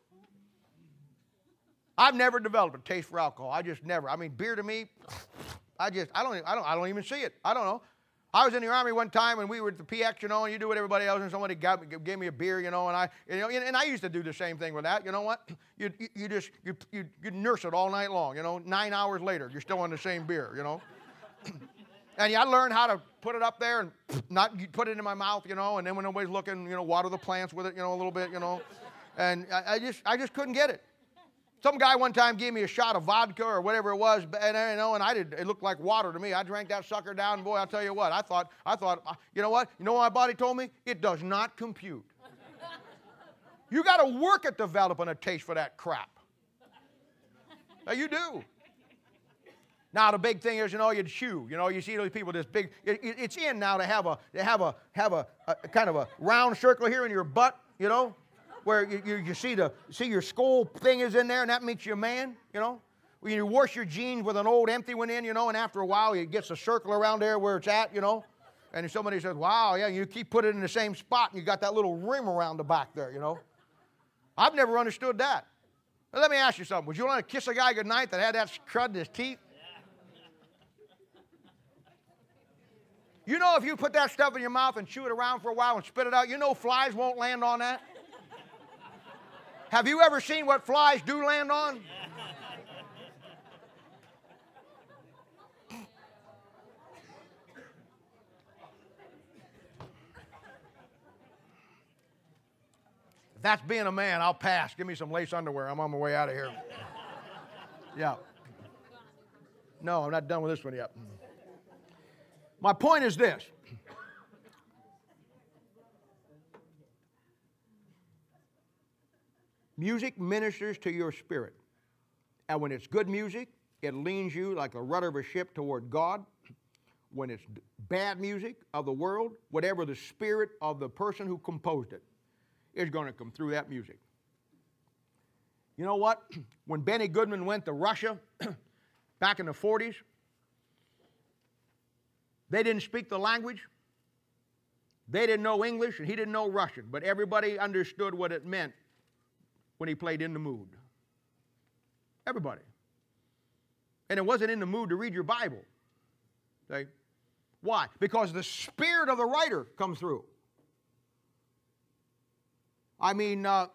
I've never developed a taste for alcohol. I just never. Beer to me, I don't even see it. I don't know. I was in the Army one time, and we were at the PX, and you do what everybody else, and somebody gave me a beer, and I used to do the same thing with that. You know what? You nurse it all night long. 9 hours later, you're still on the same beer. And I learned how to put it up there and not put it in my mouth, and then when nobody's looking, water the plants with it, a little bit, and I just couldn't get it. Some guy one time gave me a shot of vodka or whatever it was, and it looked like water to me. I drank that sucker down, and boy, I'll tell you what, I thought, you know what? You know what my body told me? It does not compute. You got to work at developing a taste for that crap. Now, you do. Now the big thing is, you'd chew. You see those people this big. It's in now to have a kind of a round circle here in your butt, where you see your skull thing is in there, and that makes you a man, When you wash your jeans with an old empty one in, and after a while it gets a circle around there where it's at, And if somebody says, wow, yeah, you keep putting it in the same spot, and you got that little rim around the back there, I've never understood that. Now, let me ask you something. Would you want to kiss a guy goodnight that had that crud in his teeth? You know if you put that stuff in your mouth and chew it around for a while and spit it out, you know flies won't land on that? Have you ever seen what flies do land on? If that's being a man, I'll pass. Give me some lace underwear. I'm on my way out of here. Yeah. No, I'm not done with this one yet. My point is this. Music ministers to your spirit. And when it's good music, it leans you like a rudder of a ship toward God. When it's bad music of the world, whatever the spirit of the person who composed it is going to come through that music. You know what? When Benny Goodman went to Russia back in the 40s, they didn't speak the language. They didn't know English, and he didn't know Russian, but everybody understood what it meant when he played In the Mood. Everybody. And it wasn't in the mood to read your Bible. Okay? Why? Because the spirit of the writer comes through. I mean, I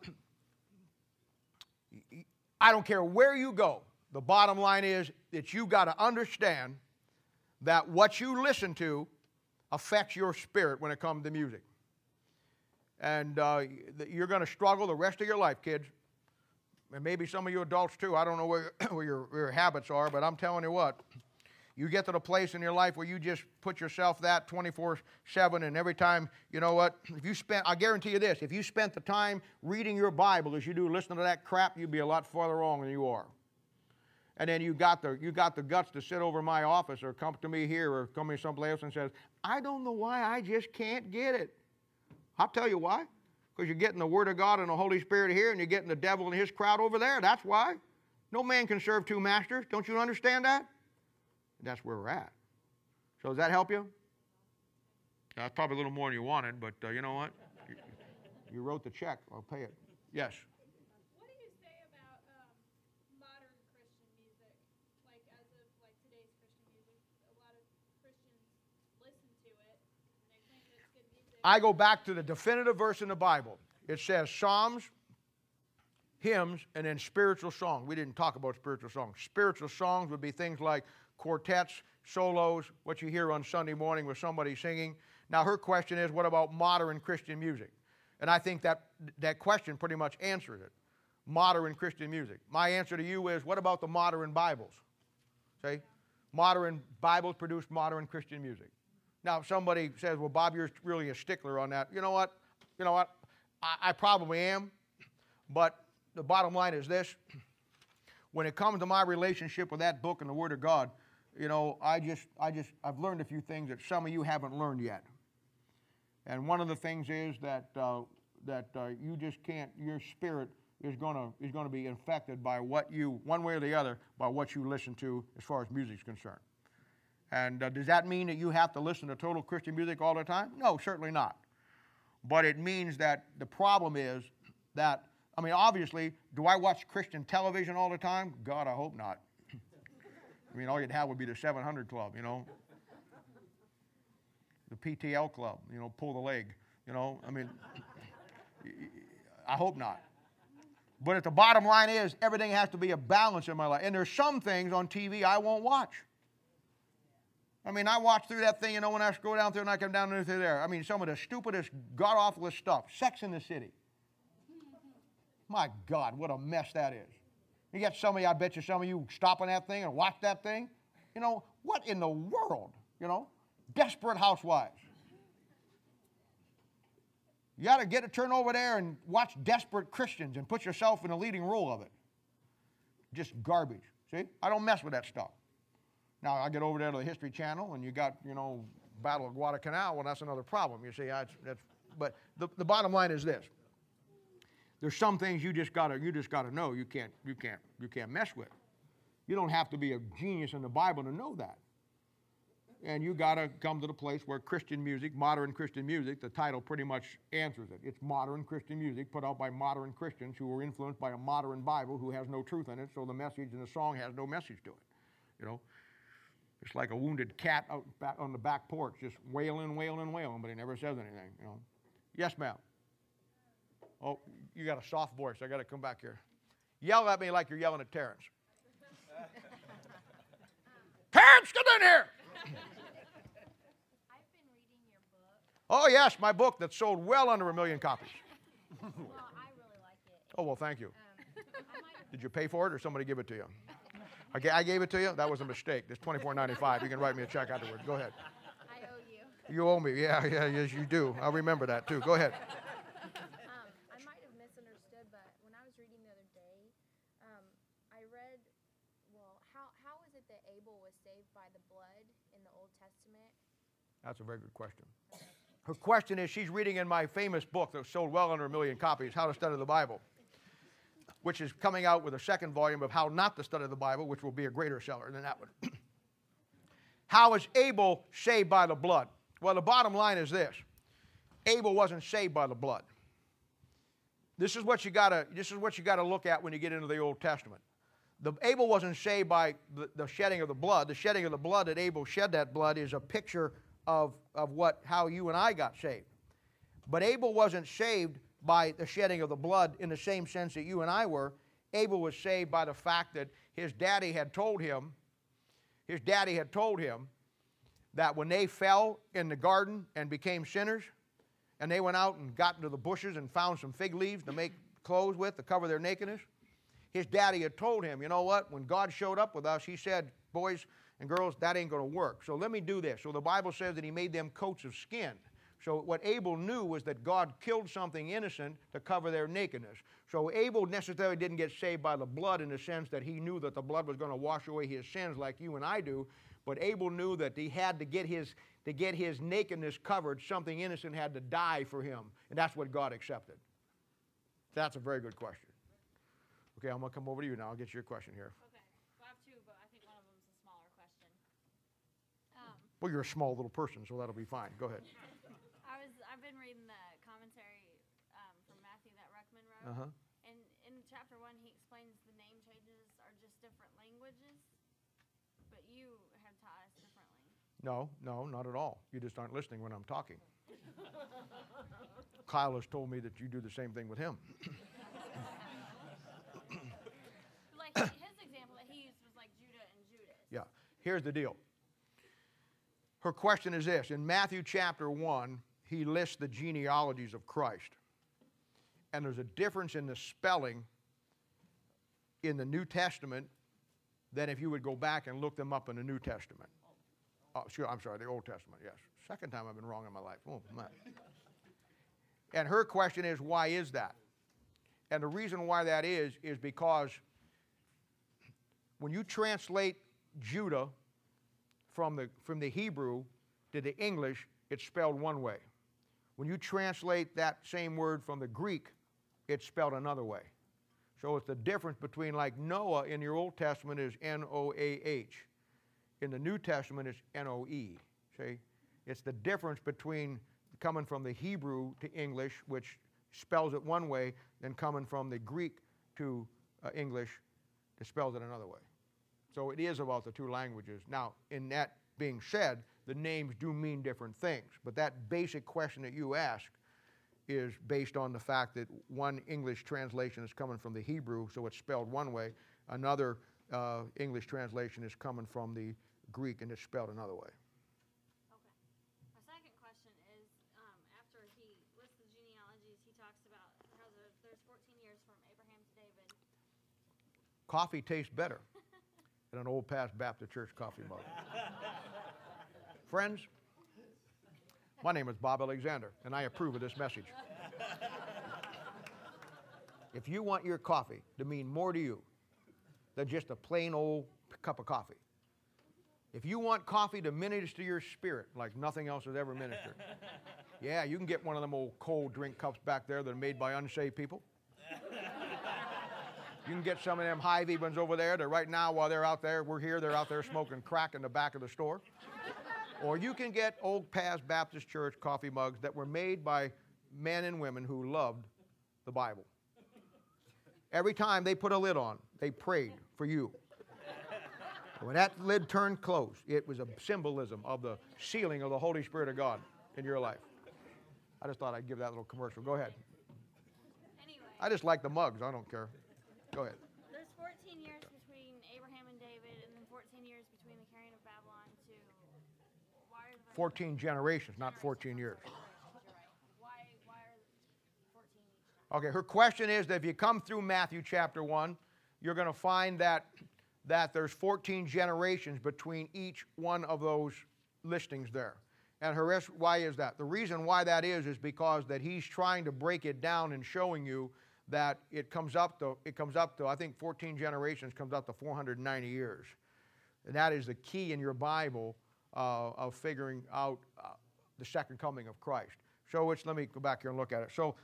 don't care where you go. The bottom line is that you got to understand that what you listen to affects your spirit when it comes to music. And you're going to struggle the rest of your life, kids. And maybe some of you adults too. I don't know where your habits are, but I'm telling you what. You get to the place in your life where you just put yourself that 24/7, and every time, you know what, I guarantee you this, if you spent the time reading your Bible as you do listening to that crap, you'd be a lot farther wrong than you are. And then you got the guts to sit over in my office or come to me here or come to me someplace else and says, I don't know why, I just can't get it. I'll tell you why. Because you're getting the Word of God and the Holy Spirit here, and you're getting the devil and his crowd over there. That's why. No man can serve two masters. Don't you understand that? That's where we're at. So does that help you? That's probably a little more than you wanted, but you know what? You wrote the check. I'll pay it. Yes. What do you say about modern Christian music? Like as of like today's Christian music, a lot of Christians listen to it and they think it's good music. I go back to the definitive verse in the Bible. It says Psalms, hymns, and then spiritual songs. We didn't talk about spiritual songs. Spiritual songs would be things like quartets, solos, what you hear on Sunday morning with somebody singing. Now her question is, what about modern Christian music? And I think that question pretty much answers it. Modern Christian music. My answer to you is, what about the modern Bibles? See? Modern Bibles produce modern Christian music. Now if somebody says, well, Bob, you're really a stickler on that. You know what? I probably am. But the bottom line is this. When it comes to my relationship with that book and the Word of God, you know, I've learned a few things that some of you haven't learned yet. And one of the things is that you just can't. Your spirit is going to be infected by what you, one way or the other, by what you listen to as far as music is concerned. And does that mean that you have to listen to total Christian music all the time? No, certainly not. But it means that the problem is that, I mean, obviously, do I watch Christian television all the time? God, I hope not. I mean, all you'd have would be the 700 Club, you know. The PTL Club, you know, pull the leg, you know. I mean, I hope not. But at the bottom line is, everything has to be a balance in my life. And there's some things on TV I won't watch. I mean, I watch through that thing, you know, when I go down through and I come down through there. I mean, some of the stupidest, god-awfulest stuff. Sex in the City. My God, what a mess that is. You got some of you, I bet you some of you stop on that thing and watch that thing. You know, what in the world, you know? Desperate Housewives. You got to get a turn over there and watch Desperate Christians and put yourself in the leading role of it. Just garbage. See? I don't mess with that stuff. Now, I get over there to the History Channel and you got, you know, Battle of Guadalcanal. Well, that's another problem. You see, but the bottom line is this. There's some things you just gotta know you can't mess with. You don't have to be a genius in the Bible to know that. And you gotta come to the place where Christian music, modern Christian music, the title pretty much answers it. It's modern Christian music put out by modern Christians who were influenced by a modern Bible who has no truth in it, so the message in the song has no message to it. You know? It's like a wounded cat out back on the back porch, just wailing, wailing, wailing, but he never says anything, you know. Yes, ma'am. Oh, you got a soft voice. I got to come back here. Yell at me like you're yelling at Terrence. Terrence, get in here! I've been reading your book. Oh, yes, my book that sold well under 1 million copies. Well, I really like it. Oh, well, thank you. I might have, Did you pay for it or somebody give it to you? I gave it to you? That was a mistake. It's $24.95. You can write me a check afterwards. Go ahead. I owe you. You owe me. Yeah, yes, you do. I'll remember that, too. Go ahead. I might have misunderstood, but when I was reading the other day, I read, well, how is it that Abel was saved by the blood in the Old Testament? That's a very good question. Her question is, she's reading in my famous book that sold well under 1 million copies, How to Study the Bible, which is coming out with a second volume of How Not to Study the Bible, which will be a greater seller than that one. How is Abel saved by the blood? Well, the bottom line is this. Abel wasn't saved by the blood. This is what you gotta look at when you get into the Old Testament. Abel wasn't saved by the shedding of the blood. The shedding of the blood that Abel shed that blood is a picture of how you and I got saved. But Abel wasn't saved by the shedding of the blood in the same sense that you and I were. Abel was saved by the fact that his daddy had told him that when they fell in the garden and became sinners, and they went out and got into the bushes and found some fig leaves to make clothes with to cover their nakedness, his daddy had told him, you know what, when God showed up with us, he said, boys and girls, that ain't going to work. So let me do this. So the Bible says that he made them coats of skin. So what Abel knew was that God killed something innocent to cover their nakedness. So Abel necessarily didn't get saved by the blood in the sense that he knew that the blood was going to wash away his sins like you and I do. But Abel knew that he had to get his nakedness covered, something innocent had to die for him. And that's what God accepted. That's a very good question. Okay, I'm going to come over to you now. I'll get your question here. Okay. Well, I have two, but I think one of them is a smaller question. Well, you're a small little person, so that'll be fine. Go ahead. I've been reading the commentary from Matthew that Ruckman wrote. And in chapter 1, he explains the name changes are just different languages, but you have taught us differently. No, not at all. You just aren't listening when I'm talking. Kyle has told me that you do the same thing with him. Like his example that he used was like Judah and Judas. Yeah. Here's the deal. Her question is this. In Matthew chapter 1, he lists the genealogies of Christ. And there's a difference in the spelling in the New Testament than if you would go back and look them up in the New Testament. Oh, sure, I'm sorry, the Old Testament, yes. Second time I've been wrong in my life. Oh, my. And her question is, why is that? And the reason why that is because when you translate Judah from the Hebrew to the English, it's spelled one way. When you translate that same word from the Greek, it's spelled another way. So it's the difference between, like Noah in your Old Testament is N-O-A-H. In the New Testament, it's N-O-E. See? It's the difference between coming from the Hebrew to English, which spells it one way, than coming from the Greek to English that spells it another way. So it is about the two languages. Now, in that being said, the names do mean different things. But that basic question that you ask is based on the fact that one English translation is coming from the Hebrew, so it's spelled one way. Another English translation is coming from the Greek, and it's spelled another way. Okay. My second question is, after he lists the genealogies, he talks about how there's 14 years from Abraham to David. Coffee tastes better than an old past Baptist church coffee mug. Friends, my name is Bob Alexander, and I approve of this message. If you want your coffee to mean more to you than just a plain old cup of coffee, if you want coffee to minister to your spirit like nothing else has ever ministered, yeah, you can get one of them old cold drink cups back there that are made by unsaved people. You can get some of them Hy-Vee ones over there that right now while they're out there, we're here, they're out there smoking crack in the back of the store. Or you can get old past Baptist church coffee mugs that were made by men and women who loved the Bible. Every time they put a lid on, they prayed for you. When that lid turned closed, it was a symbolism of the sealing of the Holy Spirit of God in your life. I just thought I'd give that little commercial. Go ahead. Anyway, I just like the mugs. I don't care. Go ahead. there's 14 years between Abraham and David, and then 14 years between the carrying of Babylon to. Why are the 14 generations, not 14 years. You're right. Why are 14 each time? Okay, her question is that if you come through Matthew chapter 1, you're going to find that there's 14 generations between each one of those listings there. And why is that? The reason why that is because that he's trying to break it down and showing you that it comes up to I think 14 generations comes up to 490 years. And that is the key in your Bible of figuring out the second coming of Christ. So let me go back here and look at it. So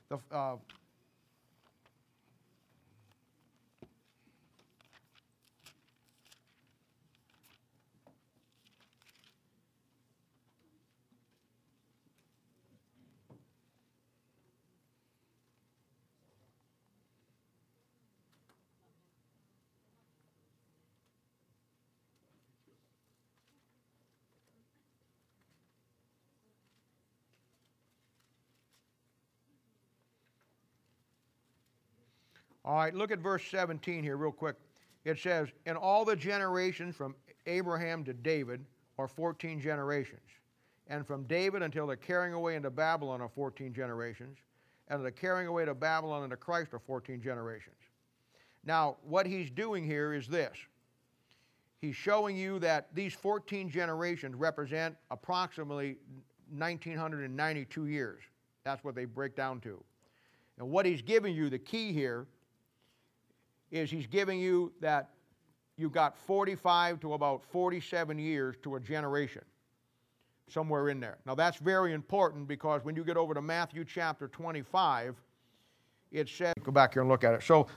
all right, look at verse 17 here real quick. It says, "In all the generations from Abraham to David are 14 generations. And from David until the carrying away into Babylon are 14 generations. And the carrying away to Babylon into Christ are 14 generations." Now, what he's doing here is this. He's showing you that these 14 generations represent approximately 1,992 years. That's what they break down to. And what he's giving you, the key here, is he's giving you that you've got 45 to about 47 years to a generation, somewhere in there. Now that's very important because when you get over to Matthew chapter 25, it says, go back here and look at it. So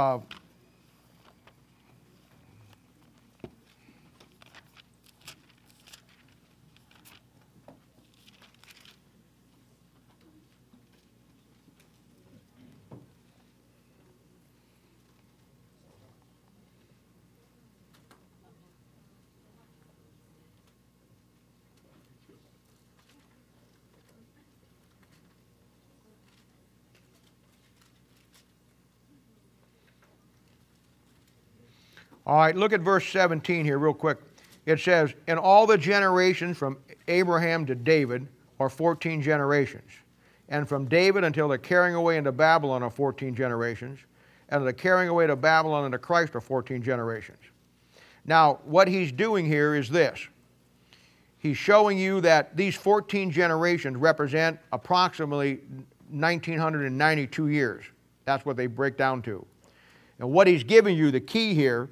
all right, look at verse 17 here real quick. It says, "In all the generations from Abraham to David are 14 generations. And from David until the carrying away into Babylon are 14 generations. And the carrying away to Babylon into Christ are 14 generations." Now, what he's doing here is this. He's showing you that these 14 generations represent approximately 1,992 years. That's what they break down to. And what he's giving you, the key here,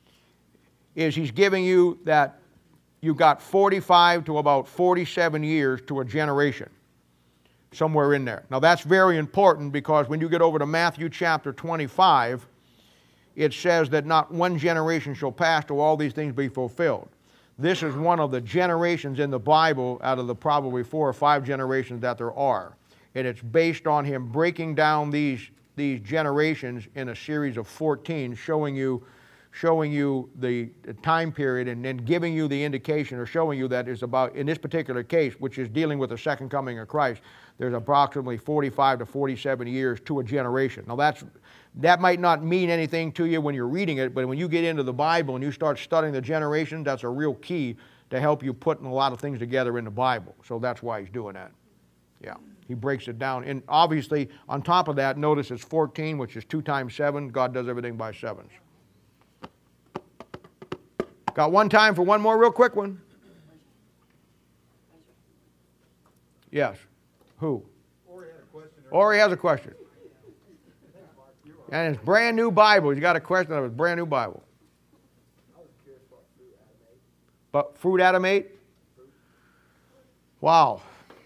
is he's giving you that you've got 45 to about 47 years to a generation, somewhere in there. Now that's very important because when you get over to Matthew chapter 25, it says that not one generation shall pass till all these things be fulfilled. This is one of the generations in the Bible out of the probably 4 or 5 generations that there are. And it's based on him breaking down these generations in a series of 14, showing you the time period and then giving you the indication or showing you that it's about, in this particular case, which is dealing with the second coming of Christ, there's approximately 45 to 47 years to a generation. Now that might not mean anything to you when you're reading it, but when you get into the Bible and you start studying the generations, that's a real key to help you putting a lot of things together in the Bible. So that's why he's doing that. Yeah, he breaks it down. And obviously, on top of that, notice it's 14, which is 2 times 7. God does everything by sevens. Got one time for one more real quick one? Yes. Who? Ori has a question. And it's brand new Bible. You got a question of a brand new Bible. But fruit Adamate? Wow.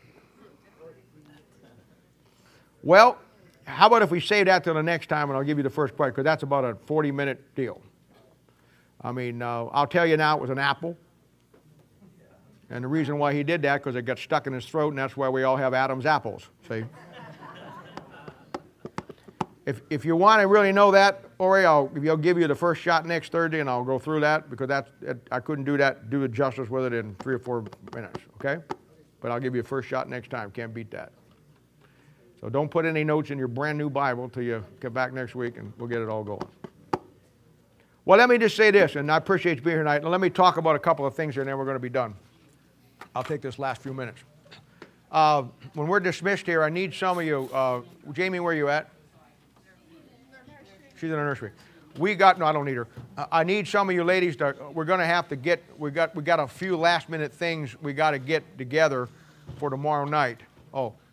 Well, how about if we save that till the next time and I'll give you the first question, because that's about a 40-minute deal. I mean, I'll tell you now, it was an apple. And the reason why he did that, because it got stuck in his throat, and that's why we all have Adam's apples, see? If you want to really know that, Ori, I'll give you the first shot next Thursday, and I'll go through that, because I couldn't do it justice with it in 3 or 4 minutes, okay? But I'll give you a first shot next time. Can't beat that. So don't put any notes in your brand new Bible till you get back next week, and we'll get it all going. Well, let me just say this, and I appreciate you being here tonight. Now, let me talk about a couple of things here, and then we're going to be done. I'll take this last few minutes. When we're dismissed here, I need some of you. Jamie, where are you at? She's in the nursery. No, I don't need her. I need some of you ladies to, we're going to have to get, we got a few last minute things we got to get together for tomorrow night. Oh,